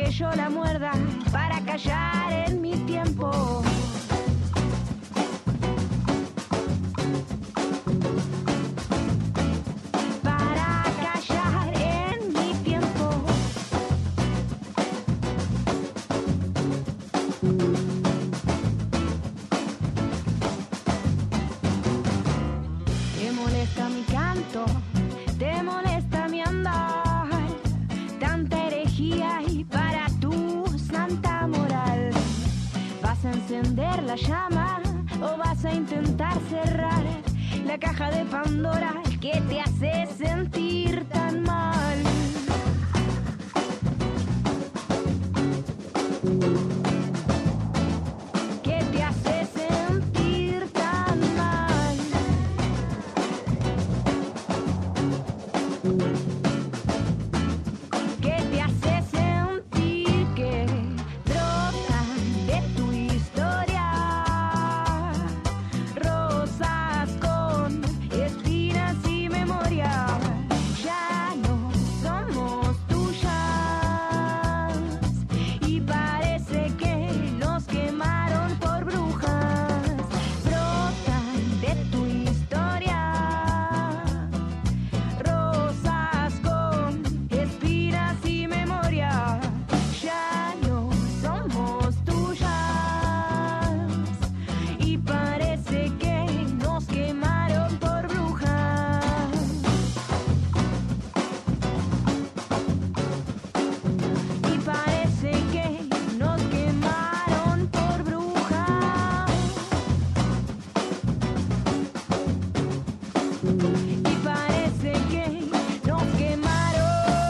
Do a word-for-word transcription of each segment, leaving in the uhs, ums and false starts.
que yo la muerda para callar en mi tiempo. Para callar en mi tiempo. Te molesta mi canto, te molesta mi andar, tanta herejía y para tu santa moral. ¿Vas a encender la llama o vas a intentar cerrar la caja de Pandora que te hace sentir tan mal? Que te hace sentir tan mal. Que te hace sentir que brotan de tu historia rosas con espinas y memoria. Ya no somos tuyas y parece que nos quemaron por brujas. Brotan de tu historia rosas con espinas y memoria. Ya no somos tuyas y parece que nos quemaron por brujas. Y parece que nos quemaron por brujas. Y parece que nos quemaron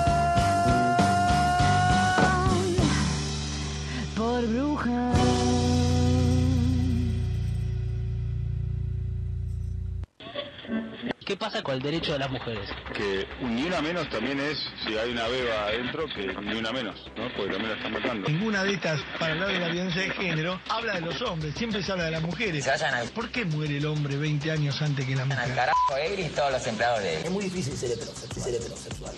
por brujas. ¿Qué pasa con el derecho de las mujeres? Que ni una menos también es, si hay una beba adentro, que ni una menos, ¿no? Porque también la están matando. Ninguna de estas, para hablar de la violencia de género, habla de los hombres, siempre se habla de las mujeres. Se vayan al, ¿Por qué muere el hombre veinte años antes que la al mujer? carajo él y todos los empleados de él. Es muy difícil ser heterosexual. Ser heterosexual.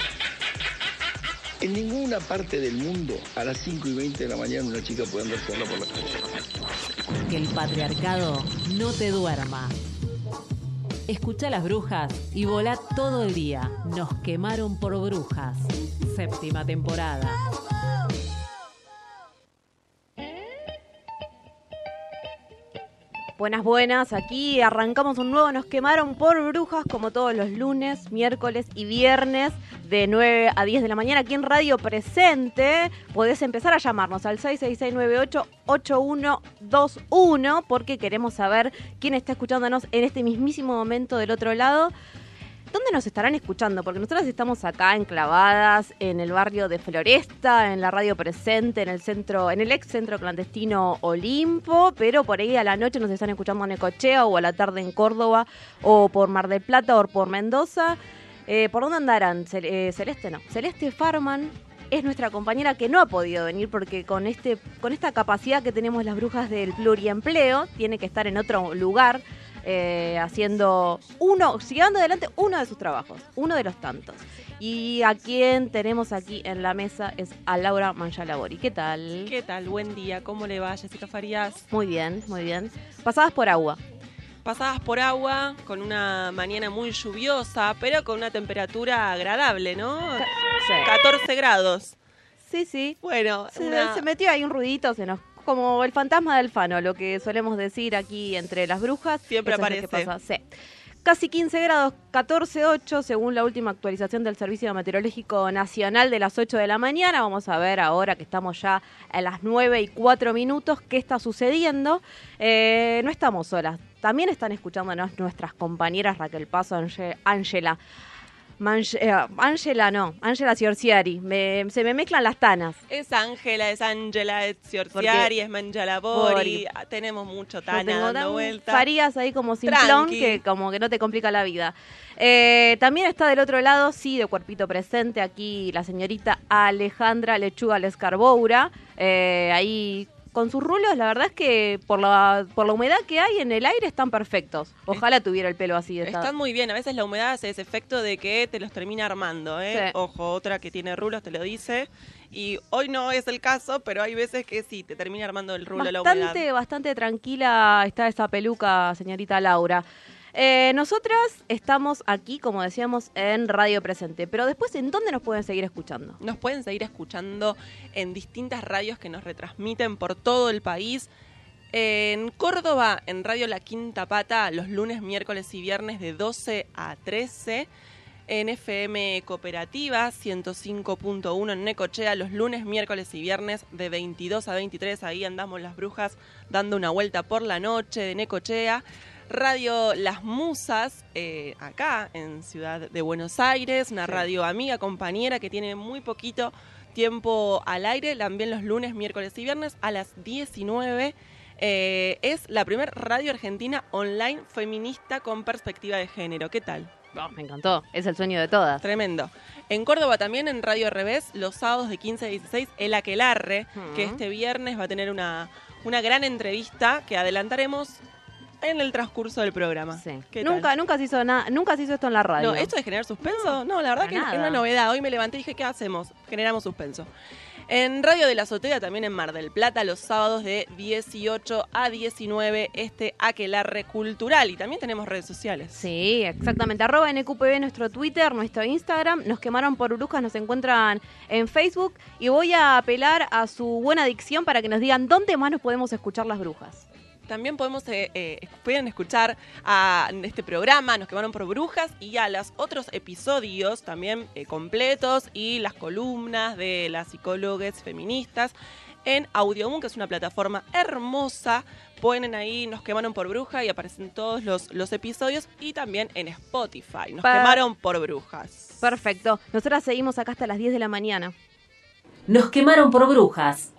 En ninguna parte del mundo a las cinco y veinte de la mañana una chica puede andar sola por la calle. Que el patriarcado no te duerma. Escucha Las Brujas y volá todo el día. Nos quemaron por brujas. Séptima temporada. Buenas, buenas. Aquí arrancamos un nuevo Nos Quemaron por Brujas, como todos los lunes, miércoles y viernes, de nueve a diez de la mañana, aquí en Radio Presente. Podés empezar a llamarnos al seis seis seis nueve ocho ocho uno dos uno, porque queremos saber quién está escuchándonos en este mismísimo momento del otro lado. ¿Dónde nos estarán escuchando? Porque nosotras estamos acá enclavadas en el barrio de Floresta, en la Radio Presente, en el centro, en el ex centro clandestino Olimpo, pero por ahí a la noche nos están escuchando en Necochea, o a la tarde en Córdoba, o por Mar del Plata, o por Mendoza. Eh, ¿Por dónde andarán? Cel- eh, Celeste no. Celeste Farman es nuestra compañera que no ha podido venir porque con este, con esta capacidad que tenemos las brujas del pluriempleo, tiene que estar en otro lugar. Eh, haciendo uno, llevando adelante uno de sus trabajos, uno de los tantos. Y a quien tenemos aquí en la mesa es a Laura Mangialabori. ¿Qué tal? ¿Qué tal? Buen día. ¿Cómo le va, Jessica Farías? Muy bien, muy bien. Pasadas por agua. Pasadas por agua, con una mañana muy lluviosa, pero con una temperatura agradable, ¿no? Sí. catorce grados. Sí, sí. Bueno, Se, una... se metió ahí un ruidito, se nos... como el fantasma del Fano, lo que solemos decir aquí entre las brujas. Siempre Eso aparece. Es lo que pasa. Sí. Casi quince grados, catorce punto ocho según la última actualización del Servicio Meteorológico Nacional de las ocho de la mañana. Vamos a ver ahora que estamos ya a las nueve y cuatro minutos qué está sucediendo. Eh, no estamos solas, también están escuchándonos nuestras compañeras Raquel Paso, Ángela. Ángela no, Ángela Ciorciari, me, se me mezclan las tanas. Es Ángela, es Ángela, es Ciorciari, es Mangialabori, tenemos mucho tana dando vuelta. Farías ahí como simplón, que como que no te complica la vida. Eh, también está del otro lado, sí, de cuerpito presente, aquí la señorita Alejandra Lechuga Lescarboura, eh, ahí con sus rulos, la verdad es que por la, por la humedad que hay en el aire están perfectos. Ojalá tuviera el pelo así de Están estado. muy bien, a veces la humedad hace ese efecto de que te los termina armando, ¿eh? Sí. Ojo, otra que tiene rulos te lo dice. Y hoy no es el caso, pero hay veces que sí, te termina armando el rulo la humedad. Bastante, bastante tranquila está esa peluca, señorita Laura. Eh, nosotras estamos aquí, como decíamos, en Radio Presente. Pero después, ¿en dónde nos pueden seguir escuchando? Nos pueden seguir escuchando en distintas radios que nos retransmiten por todo el país. En Córdoba, en Radio La Quinta Pata, los lunes, miércoles y viernes de doce a trece. En F M Cooperativa, ciento cinco punto uno en Necochea, los lunes, miércoles y viernes de veintidós a veintitrés. Ahí andamos las brujas dando una vuelta por la noche de Necochea. Radio Las Musas, eh, acá en Ciudad de Buenos Aires, una Sí. radio amiga, compañera que tiene muy poquito tiempo al aire, también los lunes, miércoles y viernes a las diecinueve. Eh, es la primera radio argentina online feminista con perspectiva de género. ¿Qué tal? Oh, me encantó, es el sueño de todas. Tremendo. En Córdoba también, en Radio Revés, los sábados de quince a dieciséis, El Aquelarre, Mm. que este viernes va a tener una, una gran entrevista que adelantaremos en el transcurso del programa. Sí. ¿Qué Nunca, tal? nunca se hizo nada, nunca se hizo esto en la radio. No, esto de generar suspenso, no, la verdad para que nada. es una novedad. Hoy me levanté y dije, ¿qué hacemos? Generamos suspenso. En Radio de la Azotea, también en Mar del Plata, los sábados de dieciocho a diecinueve, este Aquelarre Cultural. Y también tenemos redes sociales. Sí, exactamente. Arroba N Q P B, nuestro Twitter, nuestro Instagram. Nos quemaron por brujas, nos encuentran en Facebook. Y voy a apelar a su buena dicción para que nos digan dónde más nos podemos escuchar las brujas. También podemos eh, eh, pueden escuchar a este programa, Nos Quemaron por Brujas, y a los otros episodios también eh, completos y las columnas de las psicólogas feministas en Audioboom, que es una plataforma hermosa. Ponen ahí Nos Quemaron por Bruja y aparecen todos los, los episodios, y también en Spotify, Nos Pa- Quemaron por Brujas. Perfecto. Nosotras seguimos acá hasta las diez de la mañana. Nos quemaron por brujas.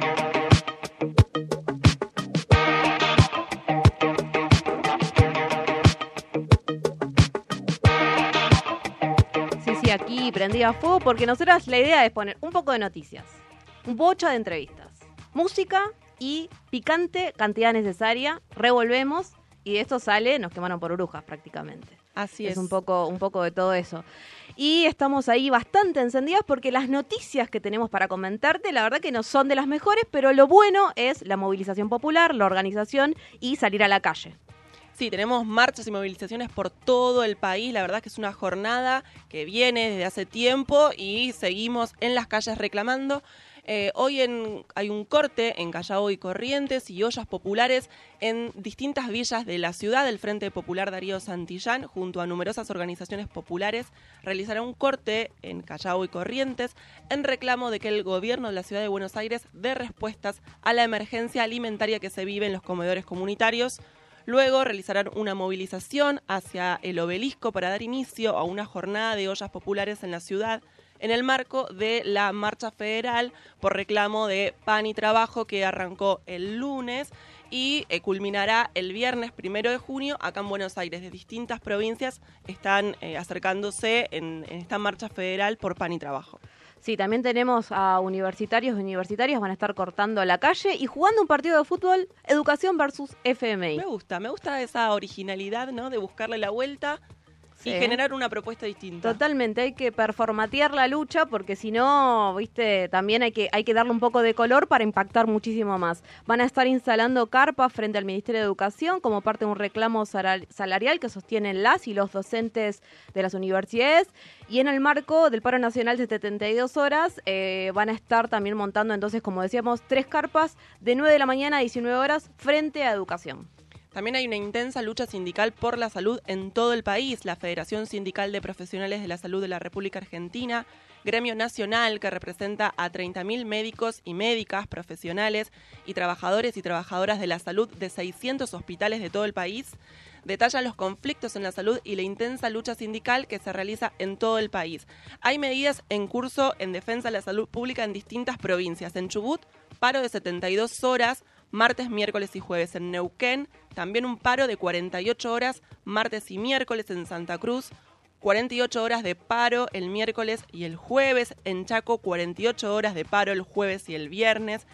Sí, sí, aquí prendida a fuego porque nosotras la idea es poner un poco de noticias, un bocha de entrevistas, música y picante cantidad necesaria, revolvemos y de esto sale Nos Quemaron por Brujas prácticamente. Así es. es. un poco, un poco de todo eso. Y estamos ahí bastante encendidas porque las noticias que tenemos para comentarte, la verdad que no son de las mejores, pero lo bueno es la movilización popular, la organización y salir a la calle. Sí, tenemos marchas y movilizaciones por todo el país. La verdad que es una jornada que viene desde hace tiempo y seguimos en las calles reclamando. Eh, hoy en, hay un corte en Callao y Corrientes y ollas populares en distintas villas de la ciudad. El Frente Popular Darío Santillán, junto a numerosas organizaciones populares, realizará un corte en Callao y Corrientes en reclamo de que el gobierno de la ciudad de Buenos Aires dé respuestas a la emergencia alimentaria que se vive en los comedores comunitarios. Luego realizarán una movilización hacia el obelisco para dar inicio a una jornada de ollas populares en la ciudad en el marco de la marcha federal por reclamo de pan y trabajo que arrancó el lunes y eh, culminará el viernes primero de junio acá en Buenos Aires. De distintas provincias están eh, acercándose en, en esta marcha federal por pan y trabajo. Sí, también tenemos a universitarios y universitarias, van a estar cortando la calle y jugando un partido de fútbol, educación versus F M I. Me gusta, me gusta esa originalidad, ¿no? De buscarle la vuelta Sí. y generar una propuesta distinta. Totalmente, hay que performatear la lucha porque si no, viste, también hay que, hay que darle un poco de color para impactar muchísimo más. Van a estar instalando carpas frente al Ministerio de Educación como parte de un reclamo salarial que sostienen las y los docentes de las universidades, y en el marco del paro nacional de setenta y dos horas eh, van a estar también montando entonces, como decíamos, tres carpas de nueve de la mañana a diecinueve horas frente a educación. También hay una intensa lucha sindical por la salud en todo el país. La Federación Sindical de Profesionales de la Salud de la República Argentina, gremio nacional que representa a treinta mil médicos y médicas, profesionales y trabajadores y trabajadoras de la salud de seiscientos hospitales de todo el país, detalla los conflictos en la salud y la intensa lucha sindical que se realiza en todo el país. Hay medidas en curso en defensa de la salud pública en distintas provincias. En Chubut, paro de setenta y dos horas, martes, miércoles y jueves. En Neuquén, también un paro de cuarenta y ocho horas, martes y miércoles. En Santa Cruz, cuarenta y ocho horas de paro el miércoles y el jueves. En Chaco, cuarenta y ocho horas de paro el jueves y el viernes.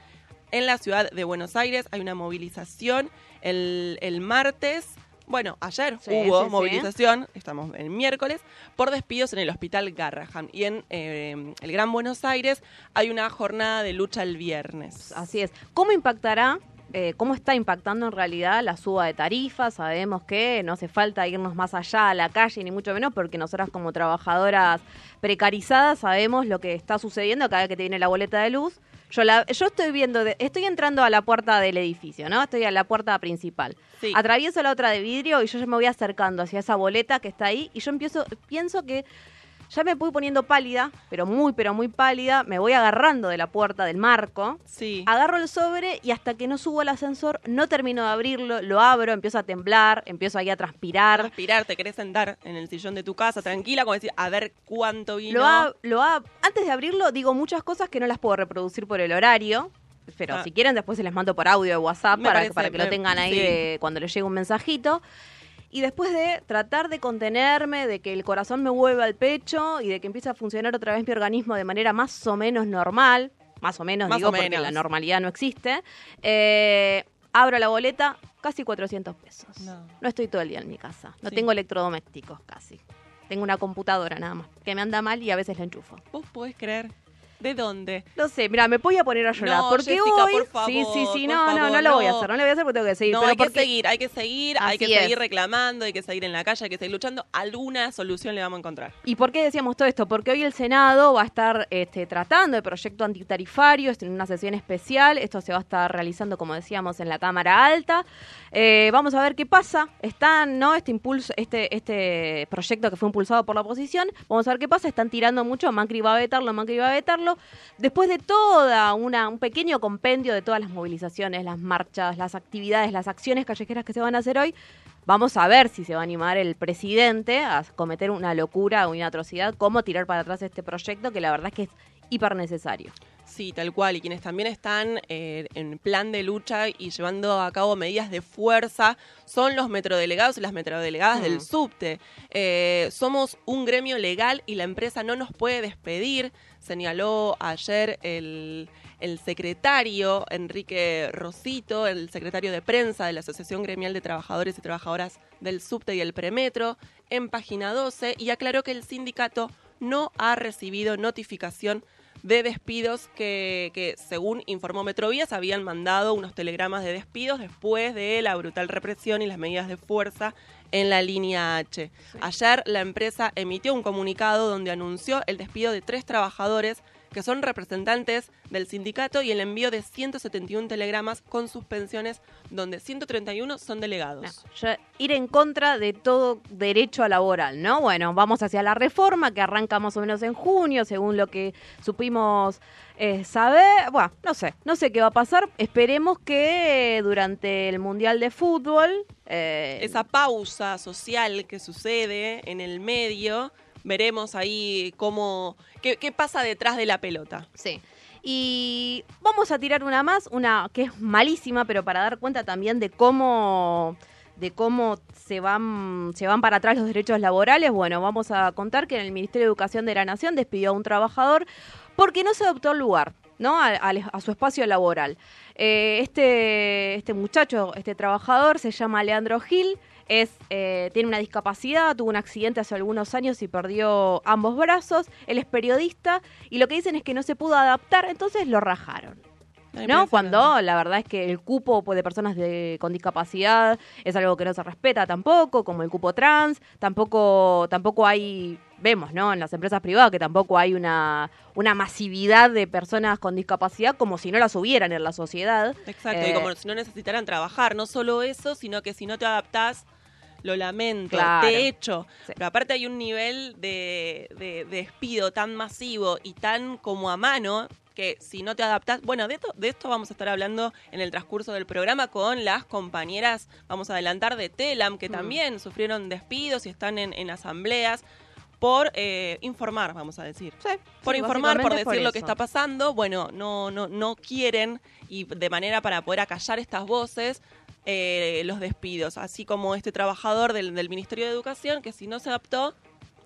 en la ciudad de Buenos Aires. Hay una movilización el, el martes. Bueno, ayer Sí, hubo sí, sí. movilización, estamos en miércoles, por despidos en el Hospital Garrahan. Y en eh, el Gran Buenos Aires hay una jornada de lucha el viernes. Así es. ¿Cómo impactará, eh, cómo está impactando en realidad la suba de tarifas? Sabemos que no hace falta irnos más allá a la calle, ni mucho menos, porque nosotras como trabajadoras precarizadas sabemos lo que está sucediendo cada vez que te viene la boleta de luz. Yo, la, yo estoy viendo, de, estoy entrando a la puerta del edificio, ¿no? Estoy a la puerta principal. Sí. Atravieso la otra de vidrio y yo ya me voy acercando hacia esa boleta que está ahí y yo empiezo, pienso que ya me voy poniendo pálida, pero muy, pero muy pálida. Me voy agarrando de la puerta del marco. Sí. Agarro el sobre y hasta que no subo al ascensor no termino de abrirlo, lo abro, empiezo a temblar, empiezo ahí a transpirar. Transpirar, te querés sentar en el sillón de tu casa, tranquila, como decir, a ver cuánto vino. Lo ha- lo ha- antes de abrirlo digo muchas cosas que no las puedo reproducir por el horario, pero Ah. si quieren después se les mando por audio de WhatsApp Me para, parece, para que me- lo tengan ahí sí. de- cuando les llegue un mensajito. Y después de tratar de contenerme, de que el corazón me vuelva al pecho y de que empiece a funcionar otra vez mi organismo de manera más o menos normal, más o menos Más digo o porque menos. la normalidad no existe, eh, abro la boleta, casi cuatrocientos pesos. No. No estoy todo el día en mi casa, no Sí. tengo electrodomésticos casi. Tengo una computadora nada más, que me anda mal y a veces la enchufo. ¿Vos podés creer? ¿De dónde? No sé, mira, me voy a poner a llorar. No, porque Jessica, hoy. por favor, sí, sí, sí, por no, no, favor, no lo voy a no. hacer. No lo voy a hacer porque tengo que seguir. No, pero hay que porque- seguir, hay que seguir, hay que Así es. seguir reclamando, hay que seguir en la calle, hay que seguir luchando. Alguna solución le vamos a encontrar. ¿Y por qué decíamos todo esto? Porque hoy el Senado va a estar este, tratando el proyecto antitarifario en una sesión especial. Esto se va a estar realizando, como decíamos, en la Cámara Alta. Eh, vamos a ver qué pasa. Están, ¿no? Este impulso, este, este proyecto que fue impulsado por la oposición. Vamos a ver qué pasa. Están tirando mucho. Macri va a vetarlo, Macri va a vetarlo. Después de toda una, un pequeño compendio de todas las movilizaciones, las marchas, las actividades, las acciones callejeras que se van a hacer hoy, vamos a ver si se va a animar el presidente a cometer una locura o una atrocidad, como tirar para atrás este proyecto, que la verdad es que es hiper necesario. Sí, tal cual. Y quienes también están eh, en plan de lucha y llevando a cabo medidas de fuerza son los metrodelegados y las metrodelegadas Mm. del subte. Eh, somos un gremio legal y la empresa no nos puede despedir, señaló ayer el, el secretario Enrique Rosito, el secretario de prensa de la Asociación Gremial de Trabajadores y Trabajadoras del Subte y el Premetro, en Página doce, y aclaró que el sindicato no ha recibido notificación de despidos que, que, según informó Metrovías, habían mandado unos telegramas de despidos después de la brutal represión y las medidas de fuerza en la línea H. Sí. Ayer la empresa emitió un comunicado donde anunció el despido de tres trabajadores que son representantes del sindicato y el envío de ciento setenta y uno telegramas con suspensiones, donde ciento treinta y uno son delegados. No, ya ir en contra de todo derecho laboral, ¿no? Bueno, vamos hacia la reforma que arranca más o menos en junio, según lo que supimos eh, saber. Bueno, no sé, no sé qué va a pasar. Esperemos que eh, durante el Mundial de Fútbol... eh, Esa pausa social que sucede en el medio, veremos ahí cómo qué, qué pasa detrás de la pelota. Sí. Y vamos a tirar una más, una que es malísima, pero para dar cuenta también de cómo de cómo se van se van para atrás los derechos laborales. Bueno, vamos a contar que en el Ministerio de Educación de la Nación despidió a un trabajador porque no se adoptó el lugar, ¿no? A, a, a su espacio laboral. Eh, este, este muchacho, este trabajador, se llama Leandro Gil. Es, eh, tiene una discapacidad, tuvo un accidente hace algunos años y perdió ambos brazos. Él es periodista y lo que dicen es que no se pudo adaptar, entonces lo rajaron. Ay, ¿No? parece Cuando que- la verdad es que el cupo de personas de, con discapacidad es algo que no se respeta tampoco, como el cupo trans, tampoco, tampoco hay, vemos, ¿no? En las empresas privadas que tampoco hay una, una masividad de personas con discapacidad como si no las hubieran en la sociedad. Exacto, Eh, y como si no necesitaran trabajar, no solo eso, sino que si no te adaptás, lo lamento, Claro. de hecho. Sí. Pero aparte hay un nivel de, de- de despido tan masivo y tan como a mano que si no te adaptás, bueno, de esto, de esto vamos a estar hablando en el transcurso del programa con las compañeras, vamos a adelantar, de Telam, que Mm. también sufrieron despidos y están en, en asambleas por eh, informar, vamos a decir. Sí, Por sí, informar, por básicamente decir lo que eso. está pasando, bueno, no, no, no quieren, y de manera para poder acallar estas voces, eh, los despidos, así como este trabajador del, del Ministerio de Educación, que si no se adaptó,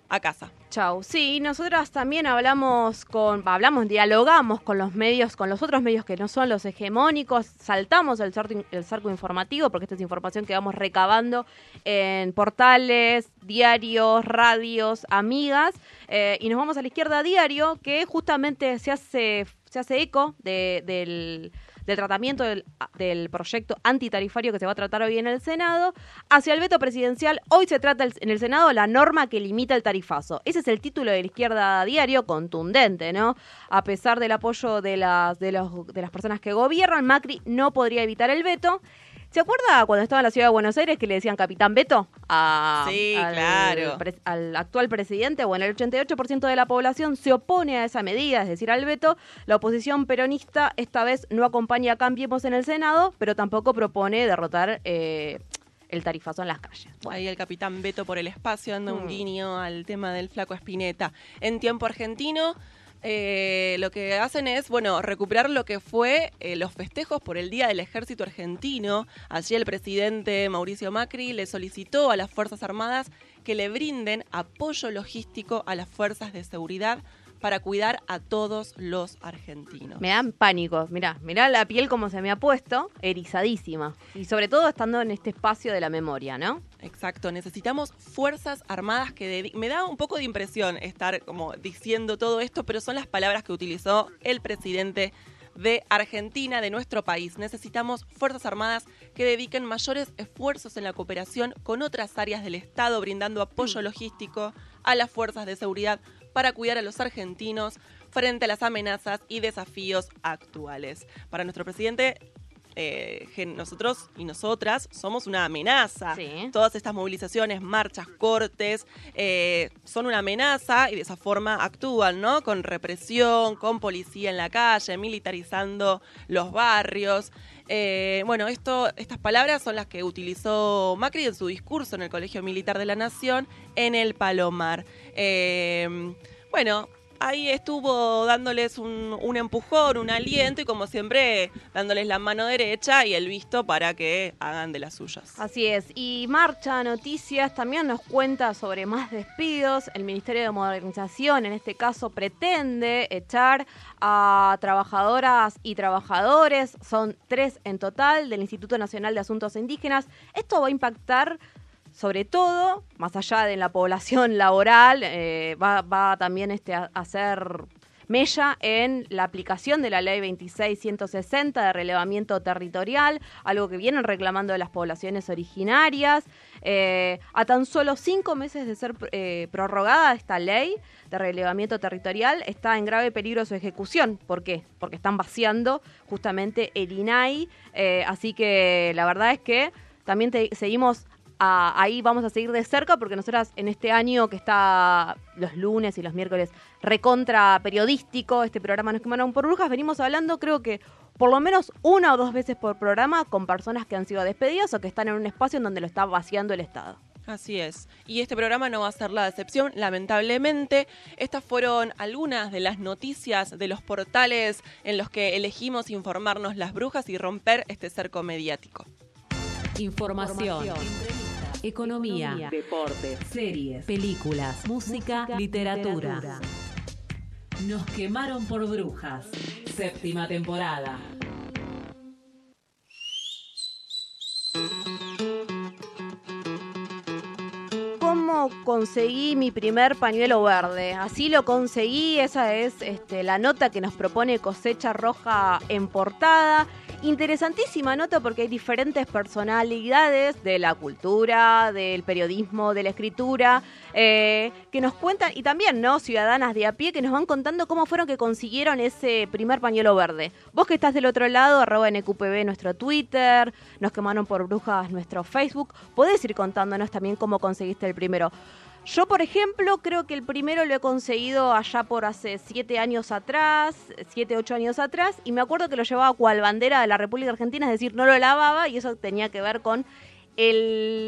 a casa. Chau. Sí, nosotras también hablamos con, hablamos, dialogamos con los medios, con los otros medios que no son los hegemónicos, saltamos el cerco, el cerco informativo, porque esta es información que vamos recabando en portales, diarios, radios, amigas, eh, y nos vamos a la izquierda diario, que justamente se hace, se hace eco de, del... del tratamiento del, del proyecto antitarifario que se va a tratar hoy en el Senado, hacia el veto presidencial. Hoy se trata el, en el Senado la norma que limita el tarifazo. Ese es el título de la izquierda diario, contundente, ¿no? A pesar del apoyo de las, de los, de las personas que gobiernan, Macri no podría evitar el veto. ¿Se acuerda cuando estaba en la ciudad de Buenos Aires que le decían Capitán Beto a, sí, al, claro. pre, al actual presidente? Bueno, el ochenta y ocho por ciento de la población se opone a esa medida, es decir, al veto. La oposición peronista esta vez no acompaña a Cambiemos en el Senado, pero tampoco propone derrotar eh, el tarifazo en las calles. Bueno. Ahí el Capitán Beto por el espacio dando Mm. un guiño al tema del Flaco Spinetta. En tiempo argentino... Eh, lo que hacen es, bueno, recuperar lo que fue eh, los festejos por el Día del Ejército Argentino. Allí el presidente Mauricio Macri le solicitó a las Fuerzas Armadas que le brinden apoyo logístico a las fuerzas de seguridad para cuidar a todos los argentinos. Me dan pánico, mirá, mirá la piel como se me ha puesto, erizadísima. Y sobre todo estando en este espacio de la memoria, ¿no? Exacto, necesitamos fuerzas armadas que... Dedi- Me da un poco de impresión estar como diciendo todo esto, pero son las palabras que utilizó el presidente de Argentina, de nuestro país. Necesitamos fuerzas armadas que dediquen mayores esfuerzos en la cooperación con otras áreas del Estado, brindando apoyo logístico a las fuerzas de seguridad para cuidar a los argentinos frente a las amenazas y desafíos actuales. Para nuestro presidente, eh, nosotros y nosotras somos una amenaza. Sí. Todas estas movilizaciones, marchas, cortes, eh, son una amenaza y de esa forma actúan, ¿no? Con represión, con policía en la calle, militarizando los barrios. Eh, bueno, esto, estas palabras son las que utilizó Macri en su discurso en el Colegio Militar de la Nación en el Palomar. Eh, bueno, ahí estuvo dándoles un, un empujón, un aliento y como siempre dándoles la mano derecha y el visto para que hagan de las suyas. Así es. Y Marcha Noticias también nos cuenta sobre más despidos. El Ministerio de Modernización, en este caso, pretende echar a trabajadoras y trabajadores. Son tres en total del Instituto Nacional de Asuntos Indígenas. Esto va a impactar... sobre todo, más allá de la población laboral, eh, va, va también este, a hacer mella en la aplicación de la ley veintiséis ciento sesenta de relevamiento territorial, algo que vienen reclamando de las poblaciones originarias. Eh, a tan solo cinco meses de ser eh, prorrogada esta ley de relevamiento territorial, está en grave peligro su ejecución. ¿Por qué? Porque están vaciando justamente el I N A I, eh, así que la verdad es que también te, seguimos... Ah, ahí vamos a seguir de cerca porque nosotras en este año que está los lunes y los miércoles recontra periodístico, este programa Nos Quemaron por Brujas, venimos hablando creo que por lo menos una o dos veces por programa con personas que han sido despedidas o que están en un espacio en donde lo está vaciando el Estado. Así es. Y este programa no va a ser la excepción, lamentablemente. Estas fueron algunas de las noticias de los portales en los que elegimos informarnos las brujas y romper este cerco mediático. Información, economía, deportes, series, películas, música, literatura. Nos quemaron por brujas. Séptima temporada. ¿Cómo conseguí mi primer pañuelo verde? Así lo conseguí, esa es este, la nota que nos propone Cosecha Roja en portada. Interesantísima nota porque hay diferentes personalidades de la cultura, del periodismo, de la escritura, eh, que nos cuentan, y también, ¿no?, ciudadanas de a pie, que nos van contando cómo fueron que consiguieron ese primer pañuelo verde. Vos que estás del otro lado, arroba N Q P B nuestro Twitter, Nos Quemaron por Brujas nuestro Facebook, podés ir contándonos también cómo conseguiste el primero. Yo, por ejemplo, creo que el primero lo he conseguido allá por hace siete años atrás, siete, ocho años atrás, y me acuerdo que lo llevaba cual bandera de la República Argentina, es decir, no lo lavaba, y eso tenía que ver con el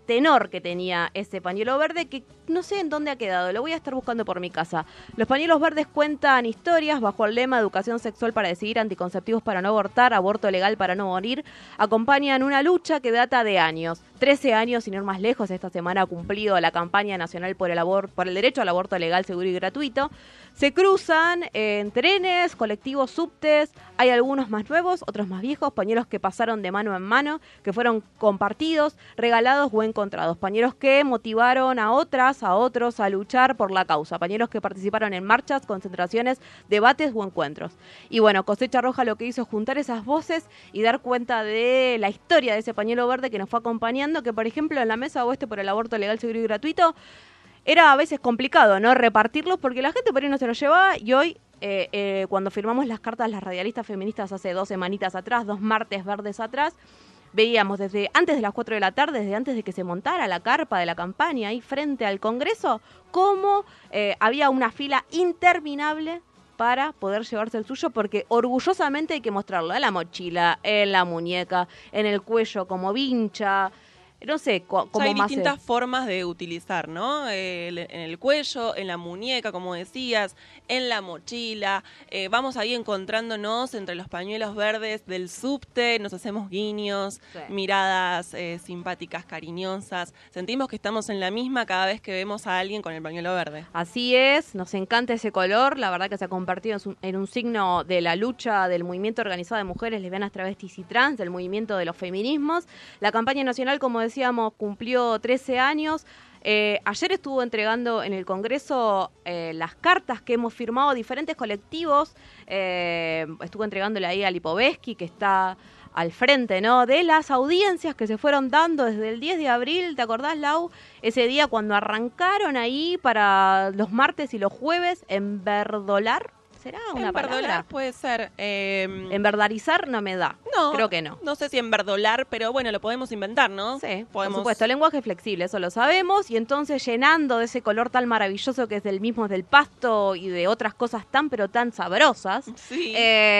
tenor que tenía ese pañuelo verde, que no sé en dónde ha quedado, lo voy a estar buscando por mi casa. Los pañuelos verdes cuentan historias bajo el lema Educación sexual para decidir, anticonceptivos para no abortar, aborto legal para no morir. Acompañan una lucha que data de años. trece años, sin ir más lejos, esta semana ha cumplido la campaña nacional por el, abor- por el derecho al aborto legal, seguro y gratuito. Se cruzan eh, en trenes, colectivos, subtes, hay algunos más nuevos, otros más viejos, pañuelos que pasaron de mano en mano, que fueron compartidos, regalados o encontrados, pañuelos que motivaron a otras, a otros a luchar por la causa, pañuelos que participaron en marchas, concentraciones, debates o encuentros. Y bueno, Cosecha Roja lo que hizo es juntar esas voces y dar cuenta de la historia de ese pañuelo verde que nos fue acompañando, que por ejemplo en la Mesa Oeste por el aborto legal, seguro y gratuito, era a veces complicado, ¿no? Repartirlos porque la gente por ahí no se los llevaba y hoy, eh, eh, cuando firmamos las cartas las radialistas feministas hace dos semanitas atrás, dos martes verdes atrás, veíamos desde antes de las cuatro de la tarde, desde antes de que se montara la carpa de la campaña ahí frente al Congreso, cómo eh, había una fila interminable para poder llevarse el suyo, porque orgullosamente hay que mostrarlo en la mochila, en la muñeca, en el cuello como vincha. No sé, co- como hay más distintas es. formas de utilizar, ¿no? Eh, el- en el cuello, en la muñeca, como decías, en la mochila. Eh, vamos ahí encontrándonos entre los pañuelos verdes del subte, nos hacemos guiños, Sí. miradas eh, simpáticas, cariñosas. Sentimos que estamos en la misma cada vez que vemos a alguien con el pañuelo verde. Así es, nos encanta ese color, la verdad que se ha convertido en su- en un signo de la lucha del movimiento organizado de mujeres, lesbianas, travestis y trans, del movimiento de los feminismos. La campaña nacional, como decíamos, cumplió trece años. Eh, ayer estuvo entregando en el Congreso eh, las cartas que hemos firmado diferentes colectivos. Eh, estuvo entregándole ahí a Lipovetsky, que está al frente, ¿no?, de las audiencias que se fueron dando desde el diez de abril, ¿te acordás, Lau? Ese día cuando arrancaron ahí para los martes y los jueves, enverdolar, ¿será una Enverdolar palabra? puede ser. Eh, Enverdarizar no me da, no, creo que no. No sé si enverdolar, pero bueno, lo podemos inventar, ¿no? Sí, Podemos- por supuesto, lenguaje flexible, eso lo sabemos, y entonces llenando de ese color tan maravilloso que es del mismo del pasto y de otras cosas tan pero tan sabrosas, Sí.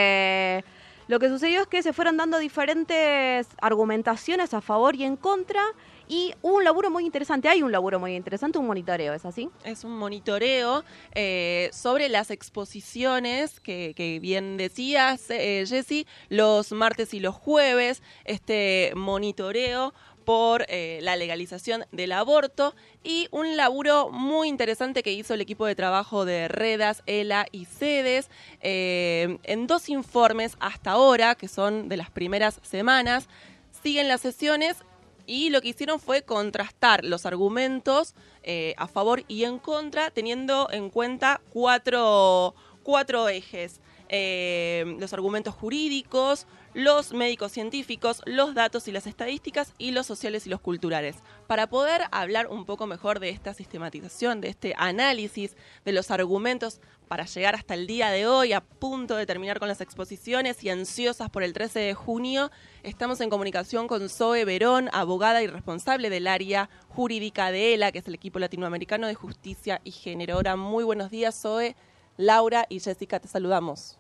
eh, lo que sucedió es que se fueron dando diferentes argumentaciones a favor y en contra, y hubo un laburo muy interesante, hay un laburo muy interesante, un monitoreo, ¿es así? Es un monitoreo eh, sobre las exposiciones que, que bien decías, eh, Jessy, los martes y los jueves, este monitoreo por eh, la legalización del aborto y un laburo muy interesante que hizo el equipo de trabajo de Redas, ELA y CEDES eh, en dos informes hasta ahora, que son de las primeras semanas. Siguen las sesiones y lo que hicieron fue contrastar los argumentos eh, a favor y en contra, teniendo en cuenta cuatro, cuatro ejes. Eh, los argumentos jurídicos, los médicos científicos, los datos y las estadísticas y los sociales y los culturales. Para poder hablar un poco mejor de esta sistematización, de este análisis de los argumentos para llegar hasta el día de hoy, a punto de terminar con las exposiciones y ansiosas por el trece de junio, estamos en comunicación con Zoe Verón, abogada y responsable del área jurídica de ELA, que es el equipo latinoamericano de justicia y género. Ahora, muy buenos días, Zoe. Laura y Jessica, te saludamos.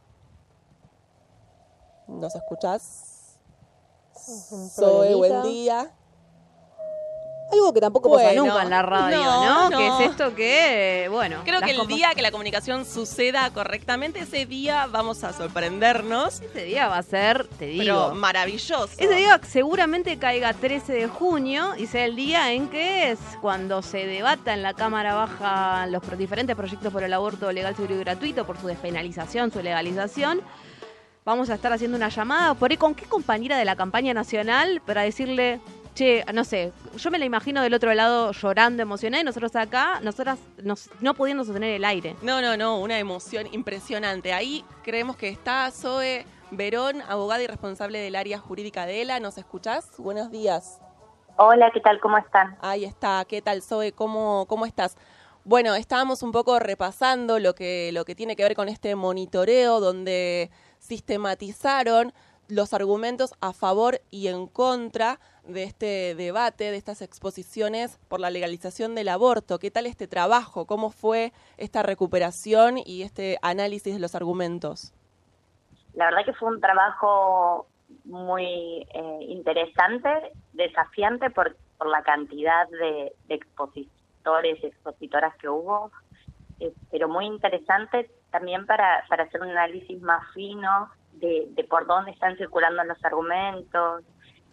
¿Nos escuchás? Zoe, buen día. Algo que tampoco Bueno, pasa nunca en la radio, no, ¿no? no. Que es esto que, bueno... Creo las que el compa- día que la comunicación suceda correctamente, ese día vamos a sorprendernos. Ese día va a ser, te digo... Pero maravilloso. Ese día seguramente caiga trece de junio y sea el día en que es cuando se debata en la Cámara Baja los pro- diferentes proyectos por el aborto legal, seguro y gratuito, por su despenalización, su legalización. Vamos a estar haciendo una llamada por ahí con qué compañera de la campaña nacional para decirle, che, no sé, yo me la imagino del otro lado llorando, emocionada, y nosotros acá, nosotras nos, no pudiendo sostener el aire. No, no, no, una emoción impresionante. Ahí creemos que está Zoe Verón, abogada y responsable del área jurídica de ELA. ¿Nos escuchás? Buenos días. Hola, ¿qué tal? ¿Cómo están? Ahí está. ¿Qué tal, Zoe? ¿Cómo, cómo estás? Bueno, estábamos un poco repasando lo que, lo que tiene que ver con este monitoreo donde sistematizaron los argumentos a favor y en contra de este debate, de estas exposiciones por la legalización del aborto. ¿Qué tal este trabajo? ¿Cómo fue esta recuperación y este análisis de los argumentos? La verdad que fue un trabajo muy eh, interesante, desafiante, por, por la cantidad de, de expositores y expositoras que hubo, eh, pero muy interesante también para, para hacer un análisis más fino de, de por dónde están circulando los argumentos.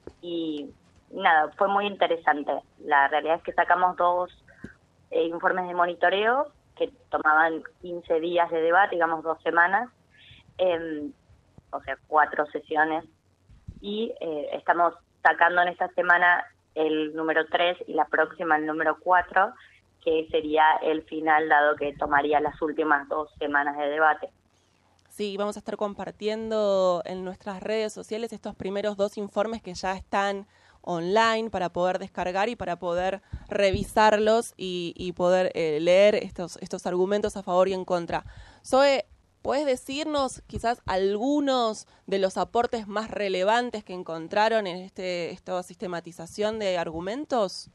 Y nada, fue muy interesante. La realidad es que sacamos dos eh, informes de monitoreo que tomaban quince días de debate, digamos dos semanas, eh, o sea, cuatro sesiones, y eh, estamos sacando en esta semana el número tres y la próxima el número cuatro, que sería el final, dado que tomaría las últimas dos semanas de debate. Sí, vamos a estar compartiendo en nuestras redes sociales estos primeros dos informes que ya están online para poder descargar y para poder revisarlos y, y poder eh, leer estos, estos argumentos a favor y en contra. Zoe, ¿puedes decirnos quizás algunos de los aportes más relevantes que encontraron en este, esta sistematización de argumentos?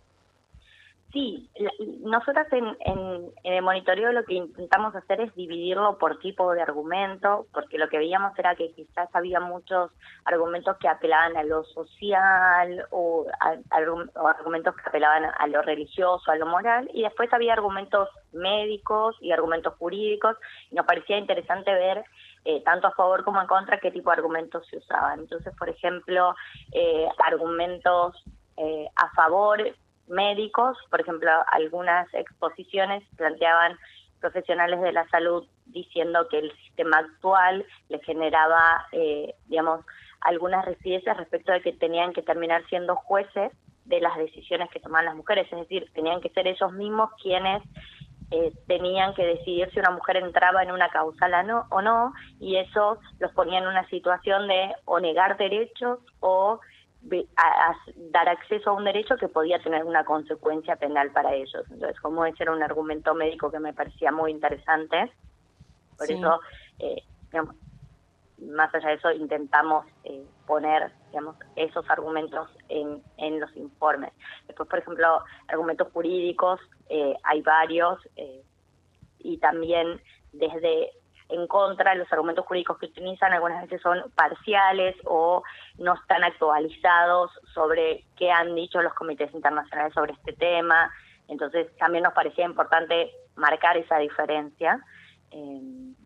Sí, la, nosotras en, en, en el monitoreo lo que intentamos hacer es dividirlo por tipo de argumento, porque lo que veíamos era que quizás había muchos argumentos que apelaban a lo social o, a, a, o argumentos que apelaban a lo religioso, a lo moral, y después había argumentos médicos y argumentos jurídicos, y nos parecía interesante ver eh, tanto a favor como en contra qué tipo de argumentos se usaban. Entonces, por ejemplo, eh, argumentos eh, a favor médicos, por ejemplo, algunas exposiciones planteaban profesionales de la salud diciendo que el sistema actual le generaba, eh, digamos, algunas residencias respecto de que tenían que terminar siendo jueces de las decisiones que tomaban las mujeres, es decir, tenían que ser ellos mismos quienes eh, tenían que decidir si una mujer entraba en una causal o no, y eso los ponía en una situación de o negar derechos o A, a dar acceso a un derecho que podía tener una consecuencia penal para ellos. Entonces, como ese era un argumento médico que me parecía muy interesante, por sí. eso, eh, digamos, más allá de eso, intentamos eh, poner, digamos, esos argumentos en, en los informes. Después, por ejemplo, argumentos jurídicos, eh, hay varios, eh, y también desde en contra, los argumentos jurídicos que utilizan algunas veces son parciales o no están actualizados sobre qué han dicho los comités internacionales sobre este tema. Entonces también nos parecía importante marcar esa diferencia. Eh,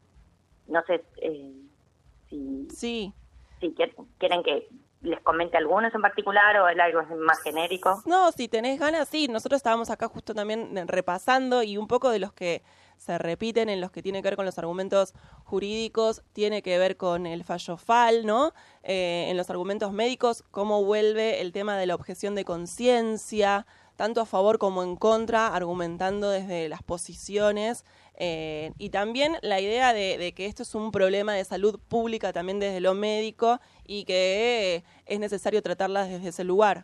no sé eh, si, sí. si quieren que les comente algunos en particular o es algo más genérico. No, si tenés ganas, sí. Nosotros estábamos acá justo también repasando y un poco de los que se repiten en los que tiene que ver con los argumentos jurídicos, tiene que ver con el fallo F A L, ¿no? Eh, en los argumentos médicos, cómo vuelve el tema de la objeción de conciencia, tanto a favor como en contra, argumentando desde las posiciones, eh, y también la idea de, de que esto es un problema de salud pública también desde lo médico y que eh, es necesario tratarlas desde ese lugar.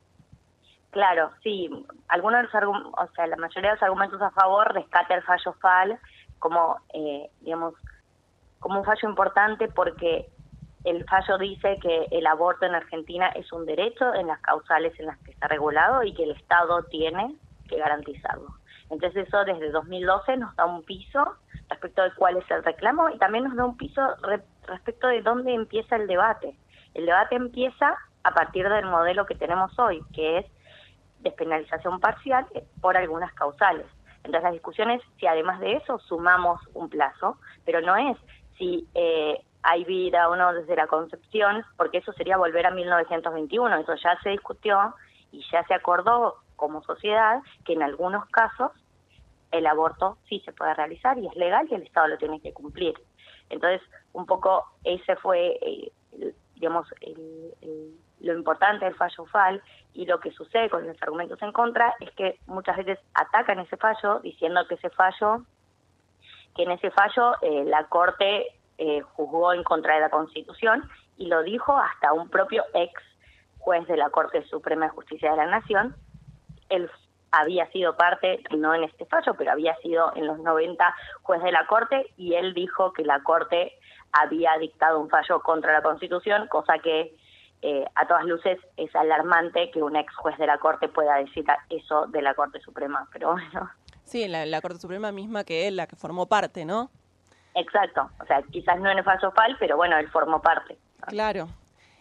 Claro, sí. Algunos de los argumentos, o sea, la mayoría de los argumentos a favor rescata el fallo F A L como, eh, digamos, como un fallo importante porque el fallo dice que el aborto en Argentina es un derecho en las causales en las que está regulado y que el Estado tiene que garantizarlo. Entonces eso desde dos mil doce nos da un piso respecto de cuál es el reclamo y también nos da un piso re- respecto de dónde empieza el debate. El debate empieza a partir del modelo que tenemos hoy, que es despenalización parcial por algunas causales. Entonces la discusión es si además de eso sumamos un plazo, pero no es si eh, hay vida o no desde la concepción, porque eso sería volver a mil novecientos veintiuno, eso ya se discutió y ya se acordó como sociedad que en algunos casos el aborto sí se puede realizar y es legal y el Estado lo tiene que cumplir. Entonces, un poco ese fue, eh, el, digamos, el, el, lo importante del fallo F A L y lo que sucede con los argumentos en contra es que muchas veces atacan ese fallo diciendo que ese fallo, que en ese fallo eh, la Corte eh, juzgó en contra de la Constitución y lo dijo hasta un propio ex juez de la Corte Suprema de Justicia de la Nación. Él había sido parte, no en este fallo, pero había sido en los noventa juez de la Corte y él dijo que la Corte había dictado un fallo contra la Constitución, cosa que eh, a todas luces es alarmante que un ex juez de la Corte pueda decir eso de la Corte Suprema, pero bueno. Sí, la, la Corte Suprema misma que él, la que formó parte, ¿no? Exacto, o sea, quizás no en el fallo F A L, pero bueno, él formó parte. Claro.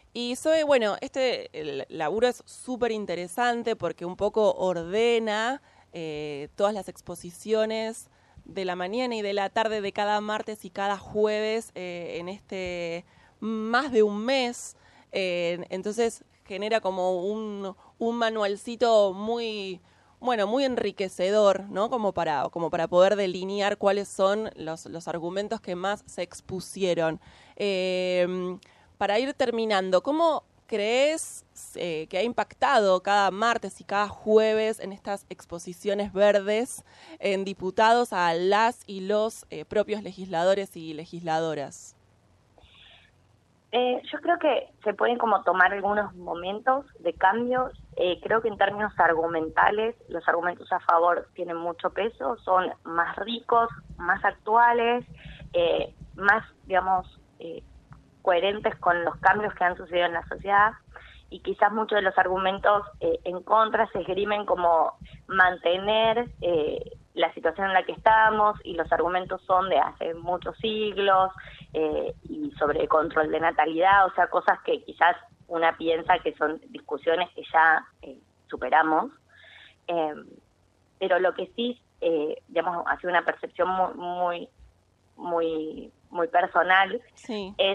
Y Zoe, bueno, este el laburo es súper interesante porque un poco ordena eh, todas las exposiciones de la mañana y de la tarde de cada martes y cada jueves eh, en este más de un mes. Eh, entonces genera como un, un manualcito muy, bueno, muy enriquecedor, ¿no? Como para, como para poder delinear cuáles son los, los argumentos que más se expusieron. Eh, para ir terminando, ¿cómo crees eh, que ha impactado cada martes y cada jueves en estas exposiciones verdes en diputados a las y los eh, propios legisladores y legisladoras? Eh, yo creo que se pueden como tomar algunos momentos de cambios. Eh, creo que en términos argumentales, los argumentos a favor tienen mucho peso, son más ricos, más actuales, eh, más, digamos, eh, coherentes con los cambios que han sucedido en la sociedad, y quizás muchos de los argumentos eh, en contra se esgrimen como mantener eh, la situación en la que estamos, y los argumentos son de hace muchos siglos, eh, y sobre control de natalidad, o sea, cosas que quizás una piensa que son discusiones que ya eh, superamos, eh, pero lo que sí, eh, digamos, ha sido una percepción muy, muy, muy, muy personal, sí. es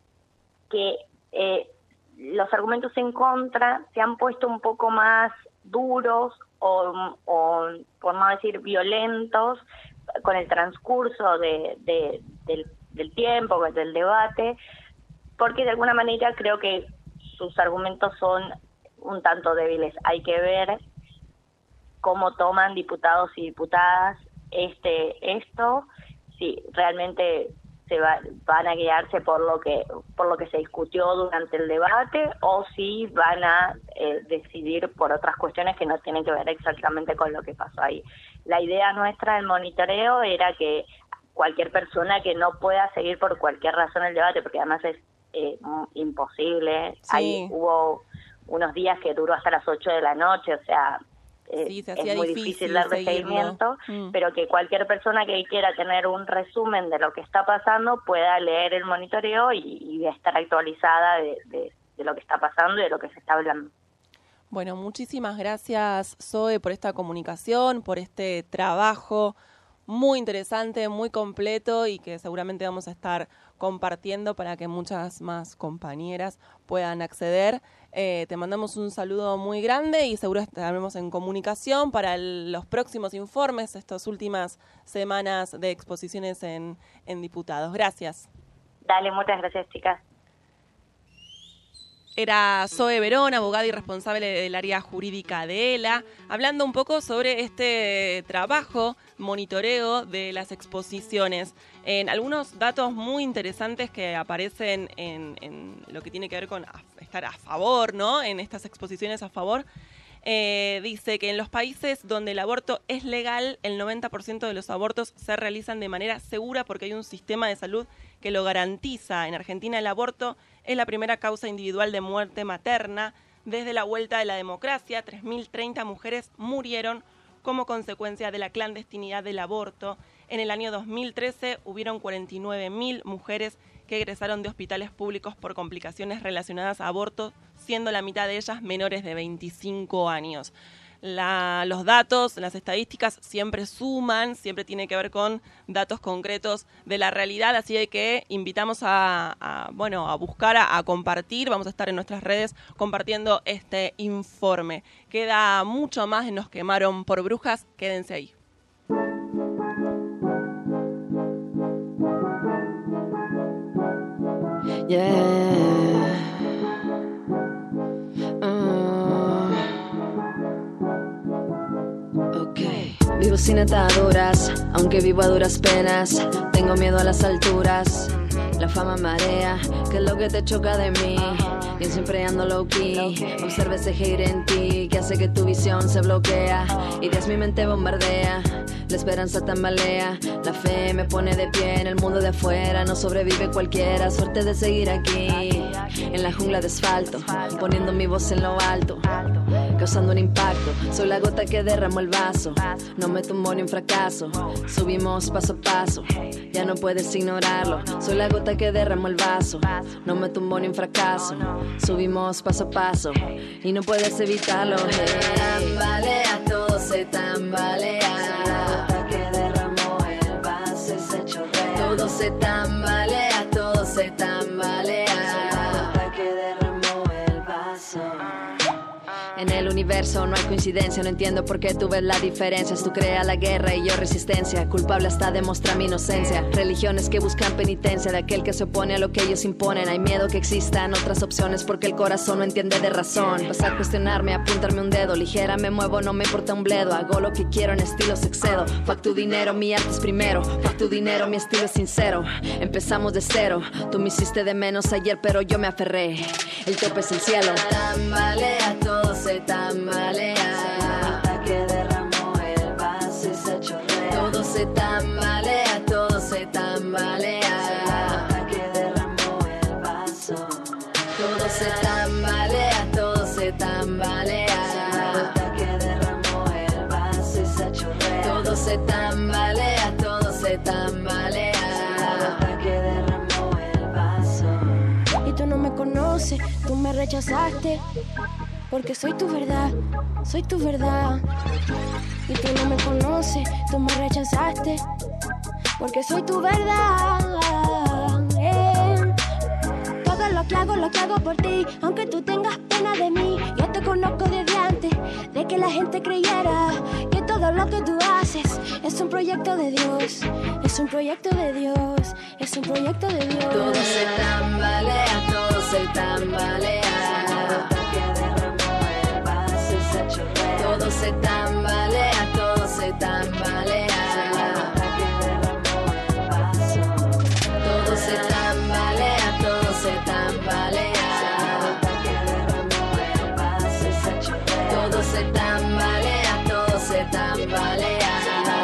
que eh, los argumentos en contra se han puesto un poco más duros o, o por no decir violentos con el transcurso de, de, del, del tiempo, del debate, porque de alguna manera creo que sus argumentos son un tanto débiles. Hay que ver cómo toman diputados y diputadas este esto, si realmente se va, van a guiarse por lo que por lo que se discutió durante el debate, o si van a eh, decidir por otras cuestiones que no tienen que ver exactamente con lo que pasó ahí. La idea nuestra del monitoreo era que cualquier persona que no pueda seguir por cualquier razón el debate, porque además es eh, imposible, sí. Ahí hubo unos días que duró hasta las ocho de la noche, o sea, Eh, sí, es muy difícil, difícil darle seguirlo. seguimiento, mm. pero que cualquier persona que quiera tener un resumen de lo que está pasando pueda leer el monitoreo y, y estar actualizada de, de, de lo que está pasando y de lo que se está hablando. Bueno, muchísimas gracias, Zoe, por esta comunicación, por este trabajo muy interesante, muy completo, y que seguramente vamos a estar compartiendo para que muchas más compañeras puedan acceder. Eh, te mandamos un saludo muy grande y seguro estaremos en comunicación para el, los próximos informes, estas últimas semanas de exposiciones en, en diputados. Gracias. Dale, muchas gracias, chicas. Era Zoe Verón, abogada y responsable del área jurídica de ELA, hablando un poco sobre este trabajo, monitoreo de las exposiciones. En algunos datos muy interesantes que aparecen en, en lo que tiene que ver con a, estar a favor, ¿no? En estas exposiciones a favor. Eh, dice que en los países donde el aborto es legal, el noventa por ciento de los abortos se realizan de manera segura porque hay un sistema de salud que lo garantiza. En Argentina el aborto es la primera causa individual de muerte materna. Desde la vuelta de la democracia, tres mil treinta mujeres murieron como consecuencia de la clandestinidad del aborto. En el año dos mil trece hubieron cuarenta y nueve mil mujeres que egresaron de hospitales públicos por complicaciones relacionadas a aborto, siendo la mitad de ellas menores de veinticinco años. La, los datos, las estadísticas siempre suman, siempre tiene que ver con datos concretos de la realidad, así que invitamos a, a bueno, a buscar, a, a compartir. Vamos a estar en nuestras redes compartiendo este informe. Queda mucho más en Nos Quemaron por Brujas, quédense ahí. Yeah. Uh. Okay. Vivo sin ataduras, aunque vivo a duras penas. Tengo miedo a las alturas. La fama marea, ¿qué es lo que te choca de mí? Yo siempre ando low key. Observa ese hate en ti que hace que tu visión se bloquea. Ideas mi mente bombardea. La esperanza tambalea, la fe me pone de pie en el mundo de afuera. No sobrevive cualquiera, suerte de seguir aquí en la jungla de asfalto, poniendo mi voz en lo alto. causando un impacto. Soy la gota que derramó el vaso, no me tumbo ni un fracaso. Subimos paso a paso, ya no puedes ignorarlo. Soy la gota que derramó el vaso, no me tumbo ni un fracaso. Subimos paso a paso y no puedes evitarlo. Hey. Tambalea, todo se tambalea. La gota que derramó el vaso y se chorrea. Todo se tambalea, todo se tambalea. La gota que derramó el vaso. En el universo no hay coincidencia, no entiendo por qué tú ves la diferencia. Tú creas la guerra y yo resistencia, culpable hasta demostrar mi inocencia. Religiones que buscan penitencia de aquel que se opone a lo que ellos imponen. Hay miedo que existan otras opciones porque el corazón no entiende de razón. Vas a cuestionarme, apuntarme un dedo, ligera me muevo, no me importa un bledo. Hago lo que quiero, en estilos excedo. Fuck tu dinero, mi arte es primero. Fuck tu dinero, mi estilo es sincero. Empezamos de cero, tú me hiciste de menos ayer pero yo me aferré. El tope es el cielo. Tambalea, todo se tambalea. La gota que derramó el vaso y se chorrea. Todo se tambalea, todo se tambalea. La gota que derramó el vaso. Todo se tambalea, todo se tambalea. La gota que derramó el vaso y se chorrea. Todo se tambalea, todo se tambalea. La gota que derramó el vaso. Y tú no me conoces, tú me rechazaste. Porque soy tu verdad, soy tu verdad. Y tú no me conoces, tú me rechazaste. Porque soy tu verdad. Eh. Todo lo que hago, lo que hago por ti. Aunque tú tengas pena de mí. Yo te conozco desde antes de que la gente creyera que todo lo que tú haces es un proyecto de Dios. Es un proyecto de Dios. Es un proyecto de Dios. Todo se tambalea, todo se tambalea. Todo se tambalea, todo se tambalea. Todo se tambalea, todo se tambalea. Todo se tambalea, todo se tambalea.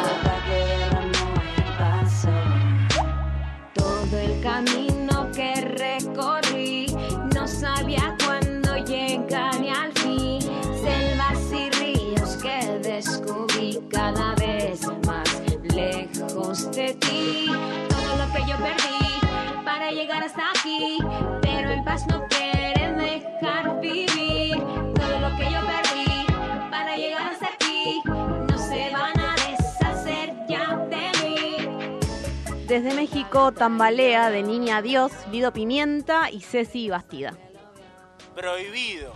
Todo el camino que recorrí, no sabía cuándo llegar ni al fin. Selvas y ríos que descubrí cada vez más lejos de ti. Todo lo que yo perdí para llegar hasta aquí, pero en paz no quiere dejar vivir. Todo lo que yo perdí para llegar hasta aquí, no se van a deshacer ya de mí. Desde México, Tambalea, de Niña Dios, Lido Pimienta y Ceci Bastida. Prohibido.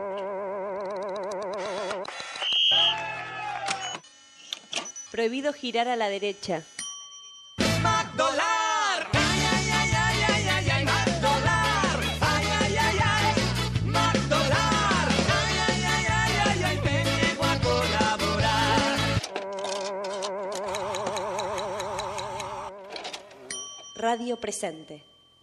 Prohibido girar a la derecha. Magdolar. Ay, ay, ay, ay, ay, ay, ay, Magdolar. Ay, ay, ay, ay, Magdolar. Ay, ay, ay, ay, ay, ay, me niego a colaborar. Radio Presente.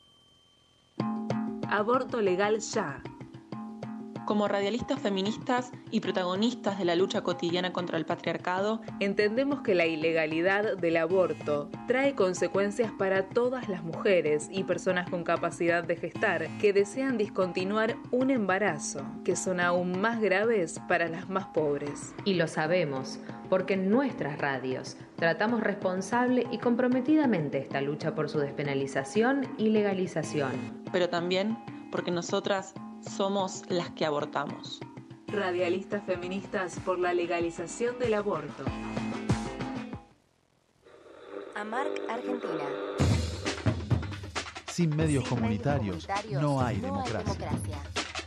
Aborto legal ya. Como radialistas feministas y protagonistas de la lucha cotidiana contra el patriarcado, entendemos que la ilegalidad del aborto trae consecuencias para todas las mujeres y personas con capacidad de gestar que desean discontinuar un embarazo, que son aún más graves para las más pobres. Y lo sabemos, porque en nuestras radios tratamos responsable y comprometidamente esta lucha por su despenalización y legalización. Pero también porque nosotras somos las que abortamos. Radialistas feministas por la legalización del aborto. AMARC Argentina. Sin medios, Sin comunitarios, medios comunitarios no hay no democracia. hay democracia.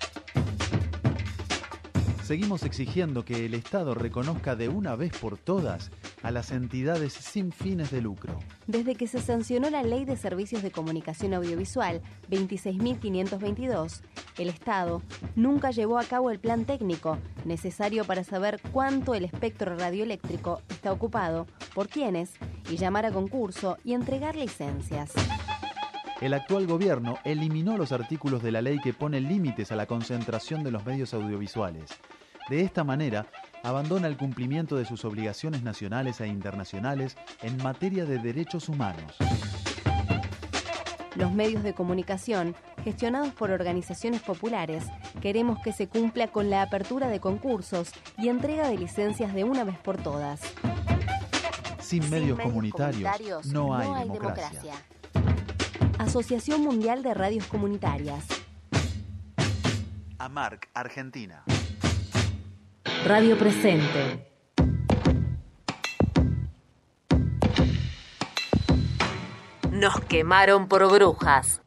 Seguimos exigiendo que el Estado reconozca de una vez por todas a las entidades sin fines de lucro. Desde que se sancionó la Ley de Servicios de Comunicación Audiovisual veintiséis mil quinientos veintidós, el Estado nunca llevó a cabo el plan técnico necesario para saber cuánto el espectro radioeléctrico está ocupado, por quiénes, y llamar a concurso y entregar licencias. El actual gobierno eliminó los artículos de la ley que ponen límites a la concentración de los medios audiovisuales. De esta manera, abandona el cumplimiento de sus obligaciones nacionales e internacionales en materia de derechos humanos. Los medios de comunicación gestionados por organizaciones populares, queremos que se cumpla con la apertura de concursos y entrega de licencias de una vez por todas. Sin, Sin medios, medios comunitarios, comunitarios no hay, no hay democracia. democracia. Asociación Mundial de Radios Comunitarias. AMARC, Argentina. Radio Presente. Nos quemaron por brujas.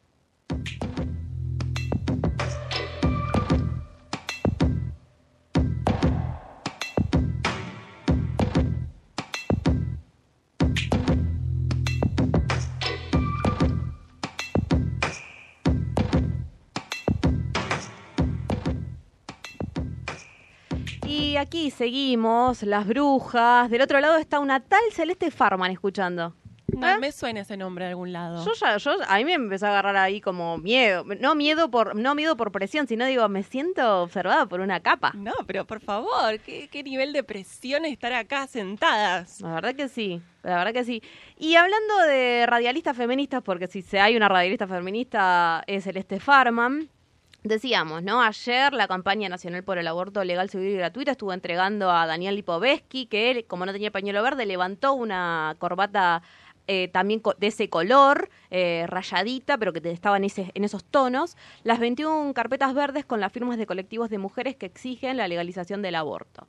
Y aquí seguimos, las brujas. Del otro lado está una tal Celeste Farman escuchando. No, ¿Eh? me suena ese nombre de algún lado. Yo ya, yo, a mí me empezó a agarrar ahí como miedo. No miedo por, no miedo por presión, sino digo, me siento observada por una capa. No, pero por favor, ¿qué, qué nivel de presión estar acá sentadas? La verdad que sí, la verdad que sí. Y hablando de radialistas feministas, porque si se hay una radialista feminista es Celeste Farman. Decíamos, ¿no? Ayer la campaña nacional por el aborto legal, seguro y gratuito estuvo entregando a Daniel Lipovetsky, que él, como no tenía pañuelo verde, levantó una corbata eh, también de ese color, eh, rayadita, pero que estaba en, ese, en esos tonos, las veintiuna carpetas verdes con las firmas de colectivos de mujeres que exigen la legalización del aborto.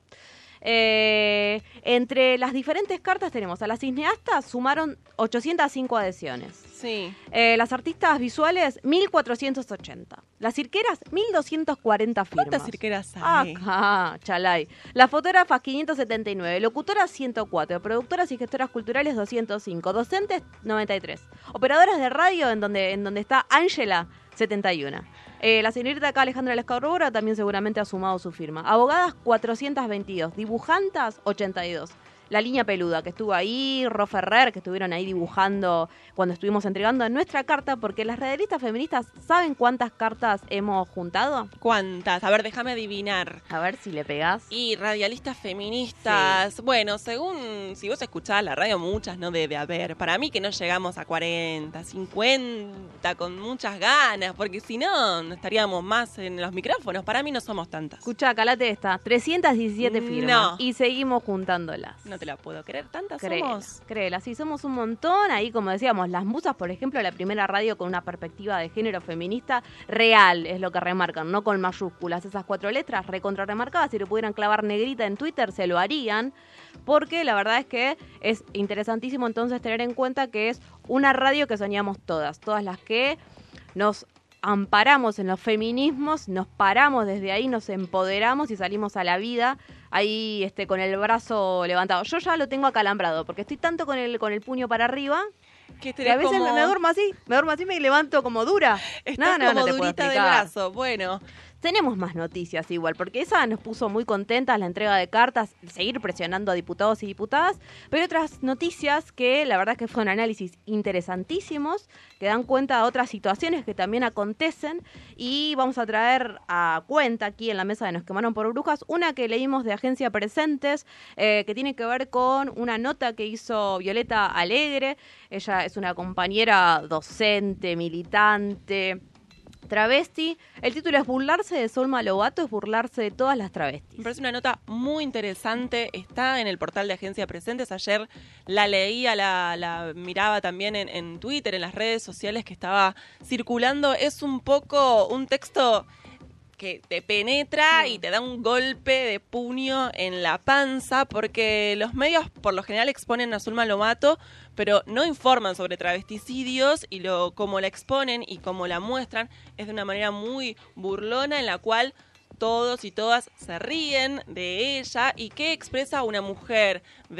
Eh, entre las diferentes cartas tenemos a las cineastas, sumaron ochocientas cinco adhesiones. Sí. Eh, las artistas visuales, mil cuatrocientos ochenta. Las cirqueras, mil doscientos cuarenta firmas. ¿Cuántas cirqueras hay? Ajá, chalay. Las fotógrafas, quinientos setenta y nueve. Locutoras, ciento cuatro. Productoras y gestoras culturales, doscientos cinco. Docentes, noventa y tres. Operadoras de radio, en donde, en donde está Ángela, setenta y uno. Eh, la señorita acá, Alejandra Lescabrora, también seguramente ha sumado su firma. Abogadas, cuatrocientos veintidós. Dibujantas, ochenta y dos. La línea peluda, que estuvo ahí, Ro Ferrer, que estuvieron ahí dibujando cuando estuvimos entregando nuestra carta, porque las radialistas feministas, ¿saben cuántas cartas hemos juntado? ¿Cuántas? A ver, déjame adivinar. A ver si le pegás. Y radialistas feministas, sí. Bueno, según, si vos escuchás la radio, muchas no debe haber. Para mí que no llegamos a cuarenta, cincuenta, con muchas ganas, porque si no, no estaríamos más en los micrófonos. Para mí no somos tantas. Escuchá, calate esta, trescientas diecisiete firmas. No. Y seguimos juntándolas. No te la puedo creer, tantas créela, somos. Créela, sí, somos un montón. Ahí, como decíamos, Las Musas, por ejemplo, la primera radio con una perspectiva de género feminista real, es lo que remarcan, no con mayúsculas. Esas cuatro letras recontra remarcadas, si lo pudieran clavar negrita en Twitter, se lo harían, porque la verdad es que es interesantísimo entonces tener en cuenta que es una radio que soñamos todas, todas las que nos amparamos en los feminismos, nos paramos desde ahí, nos empoderamos y salimos a la vida ahí este, con el brazo levantado. Yo ya lo tengo acalambrado porque estoy tanto con el, con el puño para arriba que, que a veces como... me, me duermo así, me duermo así y me levanto como dura. Estás no, no, como no te puedo durita de explicar. brazo, bueno. Tenemos más noticias igual, porque esa nos puso muy contentas, la entrega de cartas, seguir presionando a diputados y diputadas, pero hay otras noticias que la verdad es que fueron análisis interesantísimos, que dan cuenta de otras situaciones que también acontecen, y vamos a traer a cuenta aquí en la mesa de Nos Quemaron por Brujas, una que leímos de Agencia Presentes, eh, que tiene que ver con una nota que hizo Violeta Alegre. Ella es una compañera docente, militante, travesti. El título es Burlarse de Zulma Lobato, es burlarse de todas las travestis. Me parece una nota muy interesante, está en el portal de Agencia Presentes, ayer la leía, la, la miraba también en, en Twitter, en las redes sociales que estaba circulando. Es un poco un texto que te penetra y te da un golpe de puño en la panza, porque los medios por lo general exponen a Zulma Lobato, pero no informan sobre travesticidios, y lo cómo la exponen y cómo la muestran es de una manera muy burlona, en la cual todos y todas se ríen de ella. ¿Y qué expresa una mujer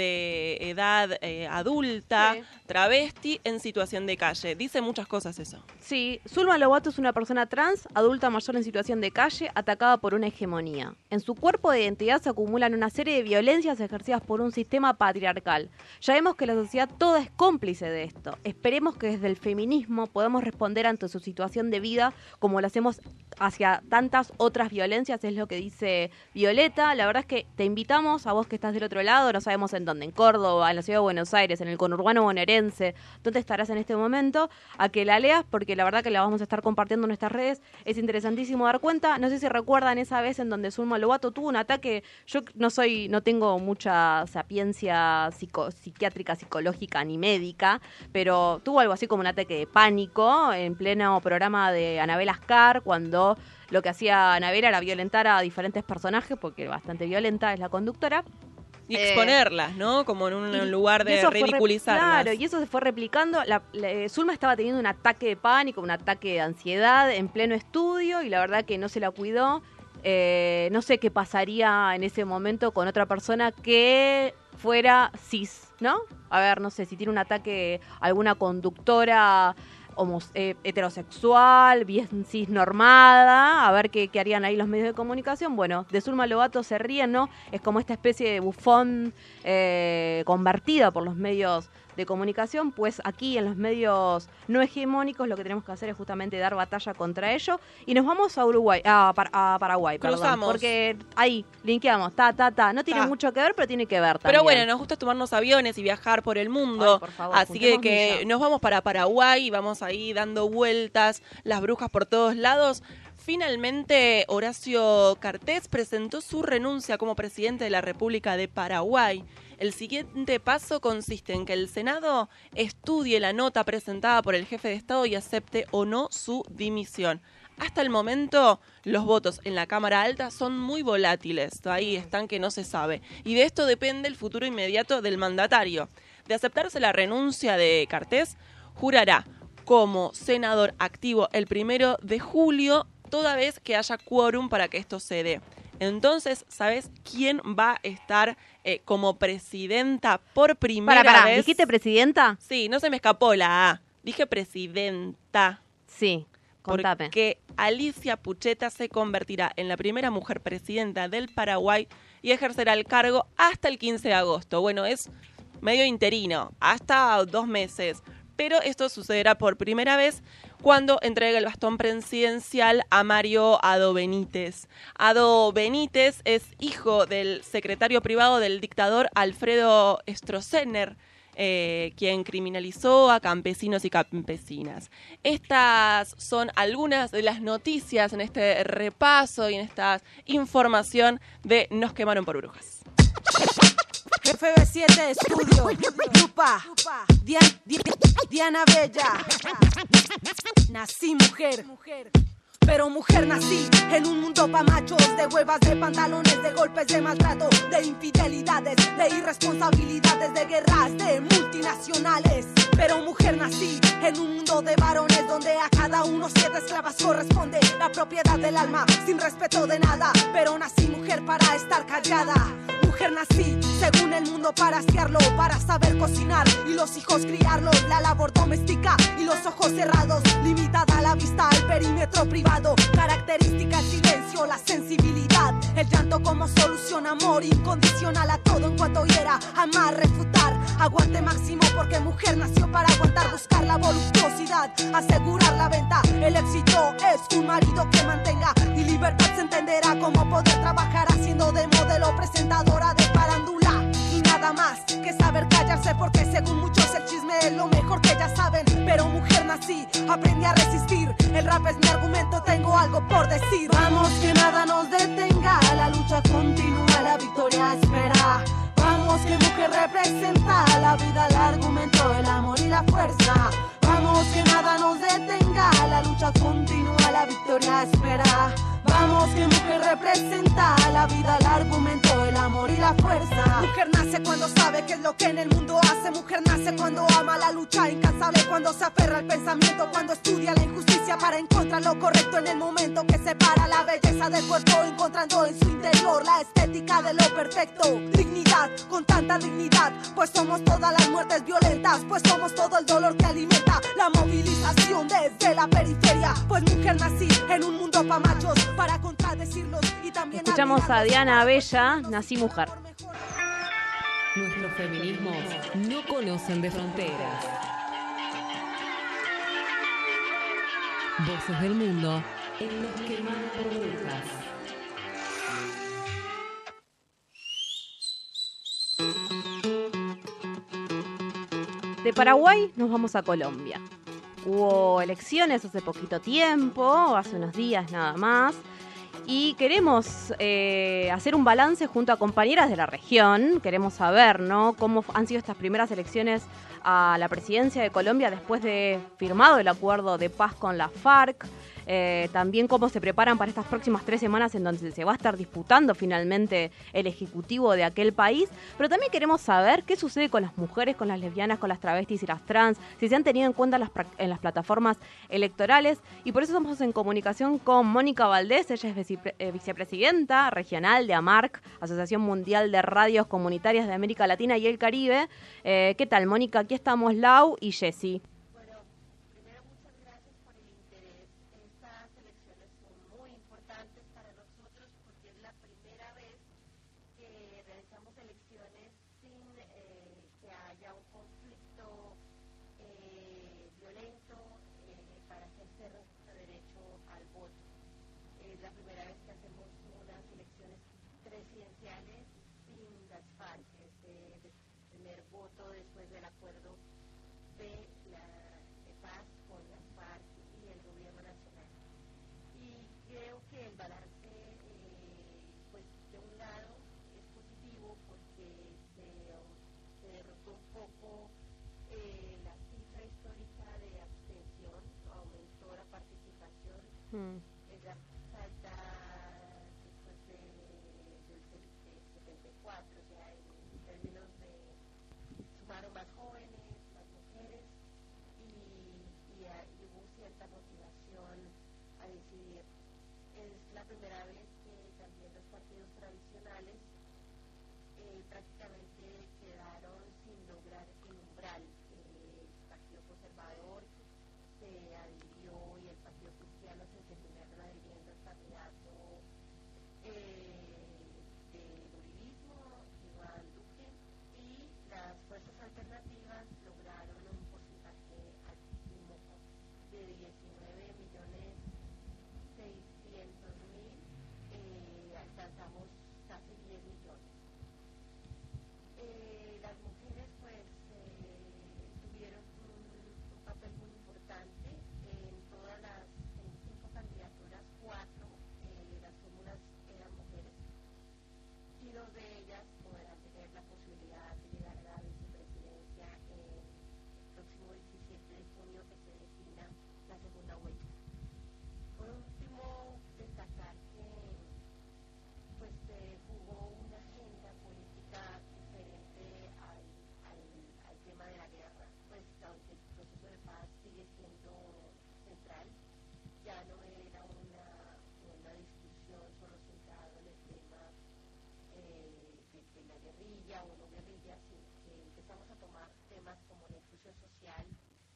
de edad eh, adulta, sí, travesti, en situación de calle? Dice muchas cosas eso. Sí, Zulma Lobato es una persona trans, adulta mayor en situación de calle, atacada por una hegemonía. En su cuerpo de identidad se acumulan una serie de violencias ejercidas por un sistema patriarcal. Ya vemos que la sociedad toda es cómplice de esto. Esperemos que desde el feminismo podamos responder ante su situación de vida como lo hacemos hacia tantas otras violencias consecuencias, es lo que dice Violeta. La verdad es que te invitamos a vos que estás del otro lado, no sabemos en dónde, en Córdoba, en la ciudad de Buenos Aires, en el conurbano bonaerense, dónde estarás en este momento, a que la leas, porque la verdad que la vamos a estar compartiendo en nuestras redes. Es interesantísimo dar cuenta. No sé si recuerdan esa vez en donde Zulma Lobato tuvo un ataque. Yo no soy, no tengo mucha sapiencia psico, psiquiátrica, psicológica ni médica, pero tuvo algo así como un ataque de pánico en pleno programa de Anabel Ascar, cuando lo que hacía Anabel era violentar a diferentes personajes, porque bastante violenta es la conductora. Y exponerlas, ¿no? Como en un y, lugar de ridiculizarlas. Claro, y eso se fue replicando. La, la, Zulma estaba teniendo un ataque de pánico, un ataque de ansiedad en pleno estudio, y la verdad que no se la cuidó. Eh, no sé qué pasaría en ese momento con otra persona que fuera cis, ¿no? A ver, no sé, si tiene un ataque alguna conductora homo, eh, heterosexual, bien cisnormada, a ver qué, qué harían ahí los medios de comunicación. Bueno, de Zulma Lobato se ríen, ¿no? Es como esta especie de bufón eh, convertida por los medios de comunicación. Pues aquí en los medios no hegemónicos lo que tenemos que hacer es justamente dar batalla contra ello. Y nos vamos a Uruguay, a, Par- a Paraguay, perdón, Cruzamos. porque ahí, linkeamos, ta, ta, ta. No tiene Ta. mucho que ver, pero tiene que ver también. Pero bueno, nos gusta tomarnos aviones y viajar por el mundo. Ay, por favor, así que, juntemos que millas. nos vamos para Paraguay y vamos ahí dando vueltas, las brujas por todos lados. Finalmente, Horacio Cartés presentó su renuncia como presidente de la República de Paraguay. El siguiente paso consiste en que el Senado estudie la nota presentada por el jefe de Estado y acepte o no su dimisión. Hasta el momento, los votos en la Cámara Alta son muy volátiles. Ahí están que no se sabe. Y de esto depende el futuro inmediato del mandatario. De aceptarse la renuncia de Cartés, jurará como senador activo el primero de julio, toda vez que haya quórum para que esto se dé. Entonces, ¿sabes quién va a estar eh, como presidenta por primera Para, para, vez? ¿dijiste presidenta? Sí, no se me escapó la A. Dije presidenta. Sí, contame. Porque Alicia Pucheta se convertirá en la primera mujer presidenta del Paraguay y ejercerá el cargo hasta el quince de agosto. Bueno, es medio interino, hasta dos meses. Pero esto sucederá por primera vez cuando entregue el bastón presidencial a Mario Ado Benítez. Ado Benítez es hijo del secretario privado del dictador Alfredo Stroessner, eh, quien criminalizó a campesinos y campesinas. Estas son algunas de las noticias en este repaso y en esta información de Nos quemaron por brujas. F B siete Estudio, Lupa, Diana, Diana Bella. Nací mujer, pero mujer nací en un mundo pa' machos, de huevas, de pantalones, de golpes, de maltrato, de infidelidades, de irresponsabilidades, de guerras, de multinacionales. Pero mujer nací en un mundo de varones donde a cada uno siete esclavas corresponde la propiedad del alma, sin respeto de nada. Pero nací mujer para estar callada. Mujer nací, según el mundo, para asearlo, para saber cocinar y los hijos criarlos, la labor doméstica y los ojos cerrados, limitada la vista al perímetro privado, característica el silencio, la sensibilidad, el llanto como solución, amor incondicional a todo en cuanto hiera, amar, refutar, aguante máximo porque mujer nació para aguantar, buscar la voluptuosidad, asegurar la venta, el éxito es un marido que mantenga y libertad se entenderá como poder trabajar haciendo de modelo presentadora de farándula y nada más que saber callarse porque según muchos el chisme es lo mejor que ya saben. Pero mujer nací, aprendí a resistir, el rap es mi argumento, tengo algo por decir. Vamos que nada nos detenga, la lucha continúa, la victoria espera. Vamos que mujer representa la vida, el argumento, el amor y la fuerza. Vamos que nada nos detenga, la lucha continúa, la victoria espera. Vamos que mujer representa la vida, el argumento, el amor y la fuerza. Mujer nace cuando sabe qué es lo que en el mundo hace. Mujer nace cuando ama la lucha incansable, cuando se aferra al pensamiento, cuando estudia la injusticia para encontrar lo correcto en el momento que separa la belleza del cuerpo, encontrando en su interior la estética de lo perfecto. Dignidad, con tanta dignidad, pues somos todas las muertes violentas, pues somos todo el dolor que alimenta la movilización desde la periferia. Pues mujer nací en un mundo pa' machos, para contradecirlos y también... Escuchamos a Diana Bella, Nací mujer. Nuestros feminismos no conocen de fronteras. Voces del mundo en Nos quemaron por brujas. De Paraguay nos vamos a Colombia. Hubo elecciones hace poquito tiempo, hace unos días nada más, y queremos eh, hacer un balance junto a compañeras de la región. Queremos saber, ¿no?, cómo han sido estas primeras elecciones a la presidencia de Colombia después de firmado el acuerdo de paz con la FARC. Eh, también cómo se preparan para estas próximas tres semanas en donde se va a estar disputando finalmente el ejecutivo de aquel país. Pero también queremos saber qué sucede con las mujeres, con las lesbianas, con las travestis y las trans, si se han tenido en cuenta las, en las plataformas electorales. Y por eso estamos en comunicación con Mónica Valdés. Ella es vicepre, eh, vicepresidenta regional de AMARC, Asociación Mundial de Radios Comunitarias de América Latina y el Caribe. Eh, ¿Qué tal, Mónica? Aquí estamos Lau y Jessy. Mm. Ella salta después de, del setenta y cuatro, o sea, en términos de sumaron más jóvenes, más mujeres, y, y, y hubo cierta motivación a decidir. Es la primera vez que también los partidos tradicionales eh, prácticamente quedaron sin lograr el umbral. Eh, el Partido Conservador se adhirió y el Partido Cristiano se terminaron adhiriendo al candidato eh, del uribismo, Iván Duque, y las fuerzas alternativas lograron un porcentaje altísimo de diecinueve millones seiscientos mil, eh, alcanzamos casi diez millones. Eh, las mujeres pues eh, tuvieron un, un papel muy importante en todas las en cinco candidaturas, cuatro eh, las fórmulas eran mujeres y dos de ellas podrán tener la posibilidad de llegar a la vicepresidencia en el próximo diecisiete de junio, que se defina la segunda vuelta. Por último, destacar que pues se jugó una agenda política diferente al, al, al tema de la guerra, pues aunque el proceso de paz sigue siendo central, ya no era una, una discusión solo centrada en el tema eh, de, de la guerrilla o no guerrilla, sino que empezamos a tomar temas como la inclusión social.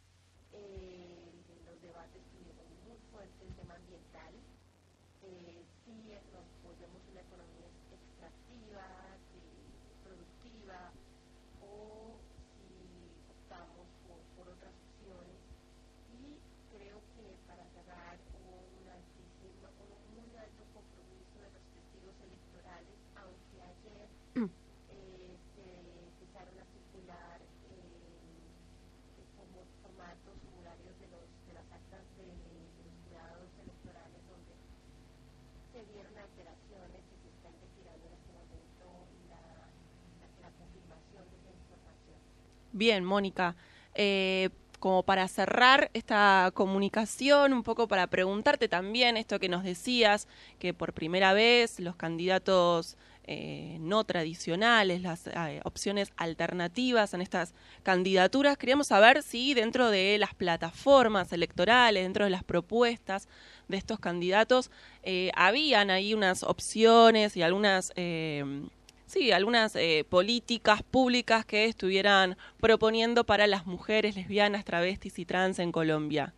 Eh, los debates tuvieron muy fuerte el tema ambiental. Eh, si nos volvemos una economía extractiva, eh, productiva, o si optamos por, por otras opciones. Y creo que para cerrar hubo un altísimo, un muy alto compromiso de los testigos electorales, aunque ayer eh, se empezaron a circular eh, como formatos formularios de, los, de las actas de, de los jurados electorales, donde se dieron alteraciones y se están retirando en este momento la, la, la confirmación de esa información. Bien, Mónica, eh, como para cerrar esta comunicación, un poco para preguntarte también esto que nos decías, que por primera vez los candidatos eh, no tradicionales, las eh, opciones alternativas en estas candidaturas, queríamos saber si dentro de las plataformas electorales, dentro de las propuestas de estos candidatos, eh, habían ahí unas opciones y algunas... Eh, Sí, algunas eh, políticas públicas que estuvieran proponiendo para las mujeres lesbianas, travestis y trans en Colombia.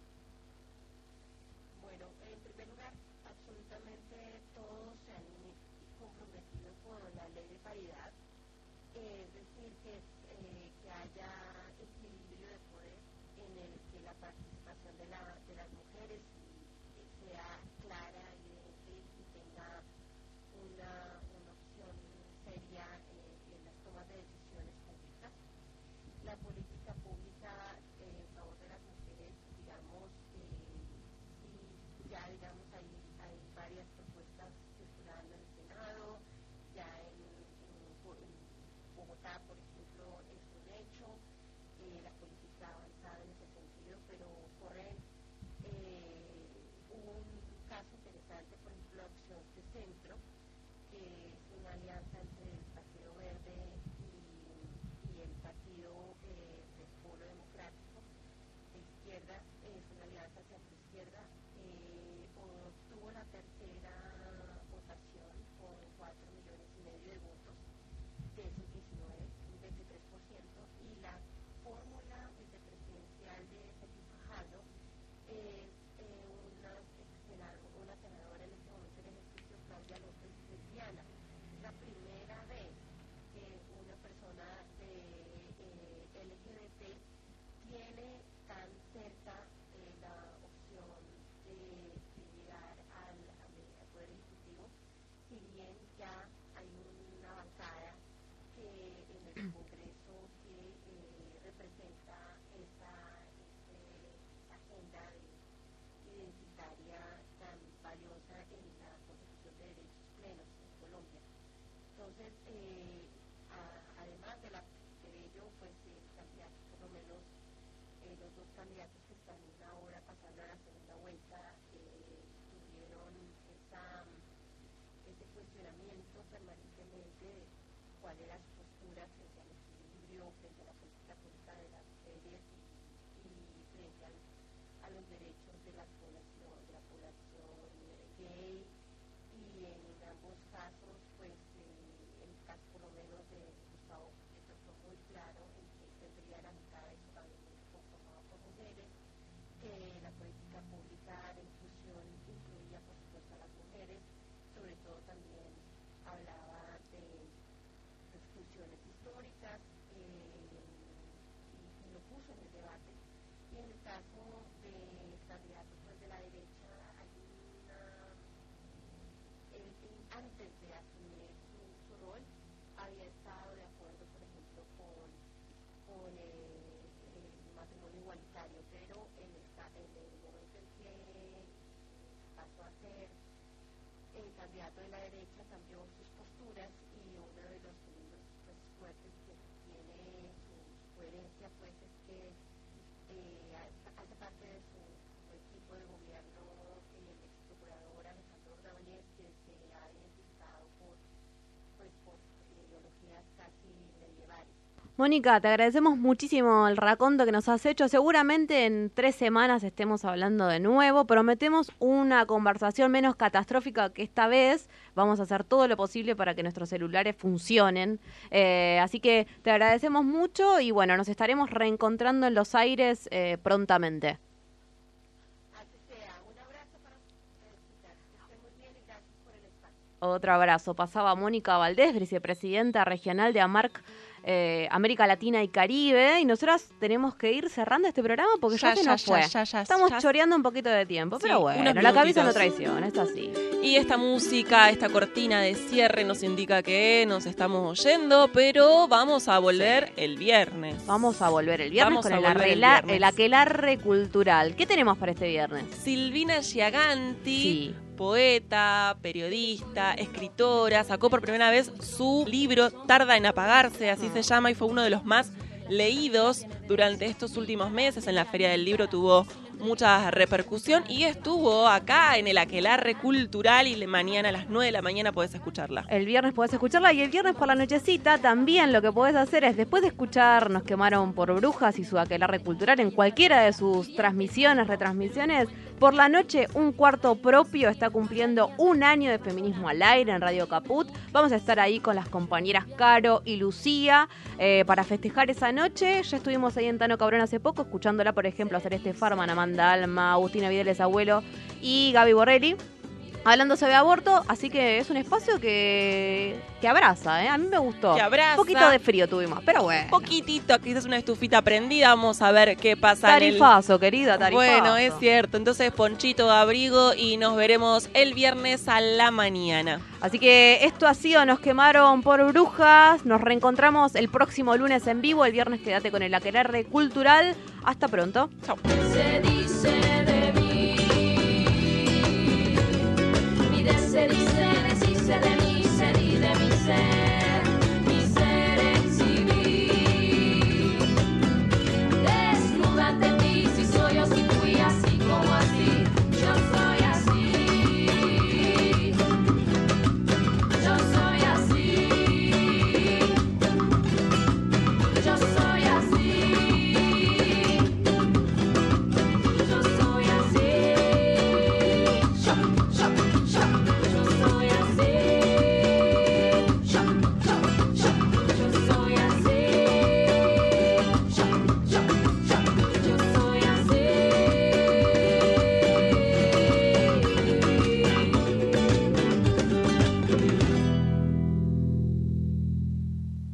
Bueno, en primer lugar, absolutamente todos se han comprometido con la ley de paridad, eh, es decir, que, eh, que haya equilibrio de poder en el que la participación de, la, de las mujeres sea clara, evidente y tenga una la política pública en favor de las mujeres, digamos, eh, y ya digamos hay, hay varias propuestas circulando en el Senado, ya en, en, en Bogotá, por ejemplo, es un hecho, eh, la política ha avanzado en ese sentido, pero corren eh, un caso interesante, por ejemplo, la opción de centro, que es una alianza entre el Partido Verde y, y el Partido eh, del Polo Democrático de izquierda, eh, es una alianza centro-izquierda, eh, obtuvo la tercera votación con cuatro millones y medio de votos, de esos diecinueve, un veintitrés por ciento, y la fórmula vicepresidencial de Sergio Fajardo es eh, una, senadora, una senadora en este momento en ejercicio, Claudia López Lesbiana. Es la primera vez que una persona de eh, L G B T tiene tan cerca eh, la opción de, de llegar al, al Poder Ejecutivo, si bien ya hay una bancada que en el Congreso que eh, representa esa, ese, agenda de, identitaria tan valiosa en la Constitución de Derechos Plenos en Colombia. Entonces, eh, a, además de, la, de ello, pues el candidato, por lo menos eh, los dos candidatos que están ahora pasando a la segunda vuelta, eh, tuvieron esa, ese cuestionamiento permanentemente de cuál era su postura frente al equilibrio, frente a la política pública de las mujeres y, y frente al, a los derechos de la población, de la población gay, y en ambos casos, pues eh, el caso por lo menos de Gustavo Petro fue muy claro en que tendría la mitad de su gabinete conformado por mujeres, que la política pública de inclusión incluía por supuesto a las mujeres, sobre todo también hablaba de exclusiones históricas, eh, y, y lo puso en el debate. Y en el caso de candidatos pues, de la derecha, hay una, él, él, antes de asumir su, su rol, había estado de acuerdo, por ejemplo, con, con eh, el matrimonio igualitario, pero en el, en el momento en que pasó a ser el candidato de la derecha, cambió sus posturas, y uno de los términos pues, fuertes que tiene su, su coherencia pues, es que eh, hace parte de su, su equipo de gobierno el ex procurador Alejandro Ordóñez, que se ha identificado por, pues, por ideologías casi medievales. Mónica, te agradecemos muchísimo el raconto que nos has hecho. Seguramente en tres semanas estemos hablando de nuevo. Prometemos una conversación menos catastrófica que esta vez. Vamos a hacer todo lo posible para que nuestros celulares funcionen. Eh, así que te agradecemos mucho y bueno, nos estaremos reencontrando en los aires eh, prontamente. Otro abrazo. Pasaba Mónica Valdés, vicepresidenta regional de AMARC, eh, América Latina y Caribe. Y nosotros tenemos que ir cerrando este programa porque ya, ya se nos ya, fue. Ya, ya, Estamos ya. choreando un poquito de tiempo, sí, pero bueno, la cabeza no traiciona, es así. Y esta música, esta cortina de cierre nos indica que nos estamos oyendo, pero vamos a volver sí. el viernes. Vamos a volver el viernes vamos con el, arregla, el, el aquelarre cultural. ¿Qué tenemos para este viernes? Silvina Giaganti. Sí. Poeta, periodista, escritora, sacó por primera vez su libro Tarda en apagarse, así se llama, y fue uno de los más leídos durante estos últimos meses. En la Feria del Libro tuvo mucha repercusión y estuvo acá en el Aquelarre Cultural, y mañana a las nueve de la mañana podés escucharla. El viernes podés escucharla, y el viernes por la nochecita también lo que podés hacer es, después de escuchar Nos quemaron por brujas y su Aquelarre Cultural en cualquiera de sus transmisiones, retransmisiones, por la noche Un Cuarto Propio está cumpliendo un año de Feminismo al Aire en Radio Caput. Vamos a estar ahí con las compañeras Caro y Lucía eh, para festejar esa noche. Ya estuvimos ahí en Tano Cabrón hace poco, escuchándola, por ejemplo, a Celeste Farman, Amanda Alma, Agustina Videles Abuelo y Gaby Borrelli. hablándose de aborto, así que es un espacio que, que abraza, ¿eh? A mí me gustó. Que abraza. Un poquito de frío tuvimos, pero bueno. Un poquitito, quizás una estufita prendida, vamos a ver qué pasa. Tarifazo, en el... querida, tarifazo. Bueno, es cierto, entonces ponchito, abrigo y nos veremos el viernes a la mañana. Así que esto ha sido Nos Quemaron por Brujas. Nos reencontramos el próximo lunes en vivo. El viernes quédate con el Aquelarre Cultural. Hasta pronto. Chau. Se dice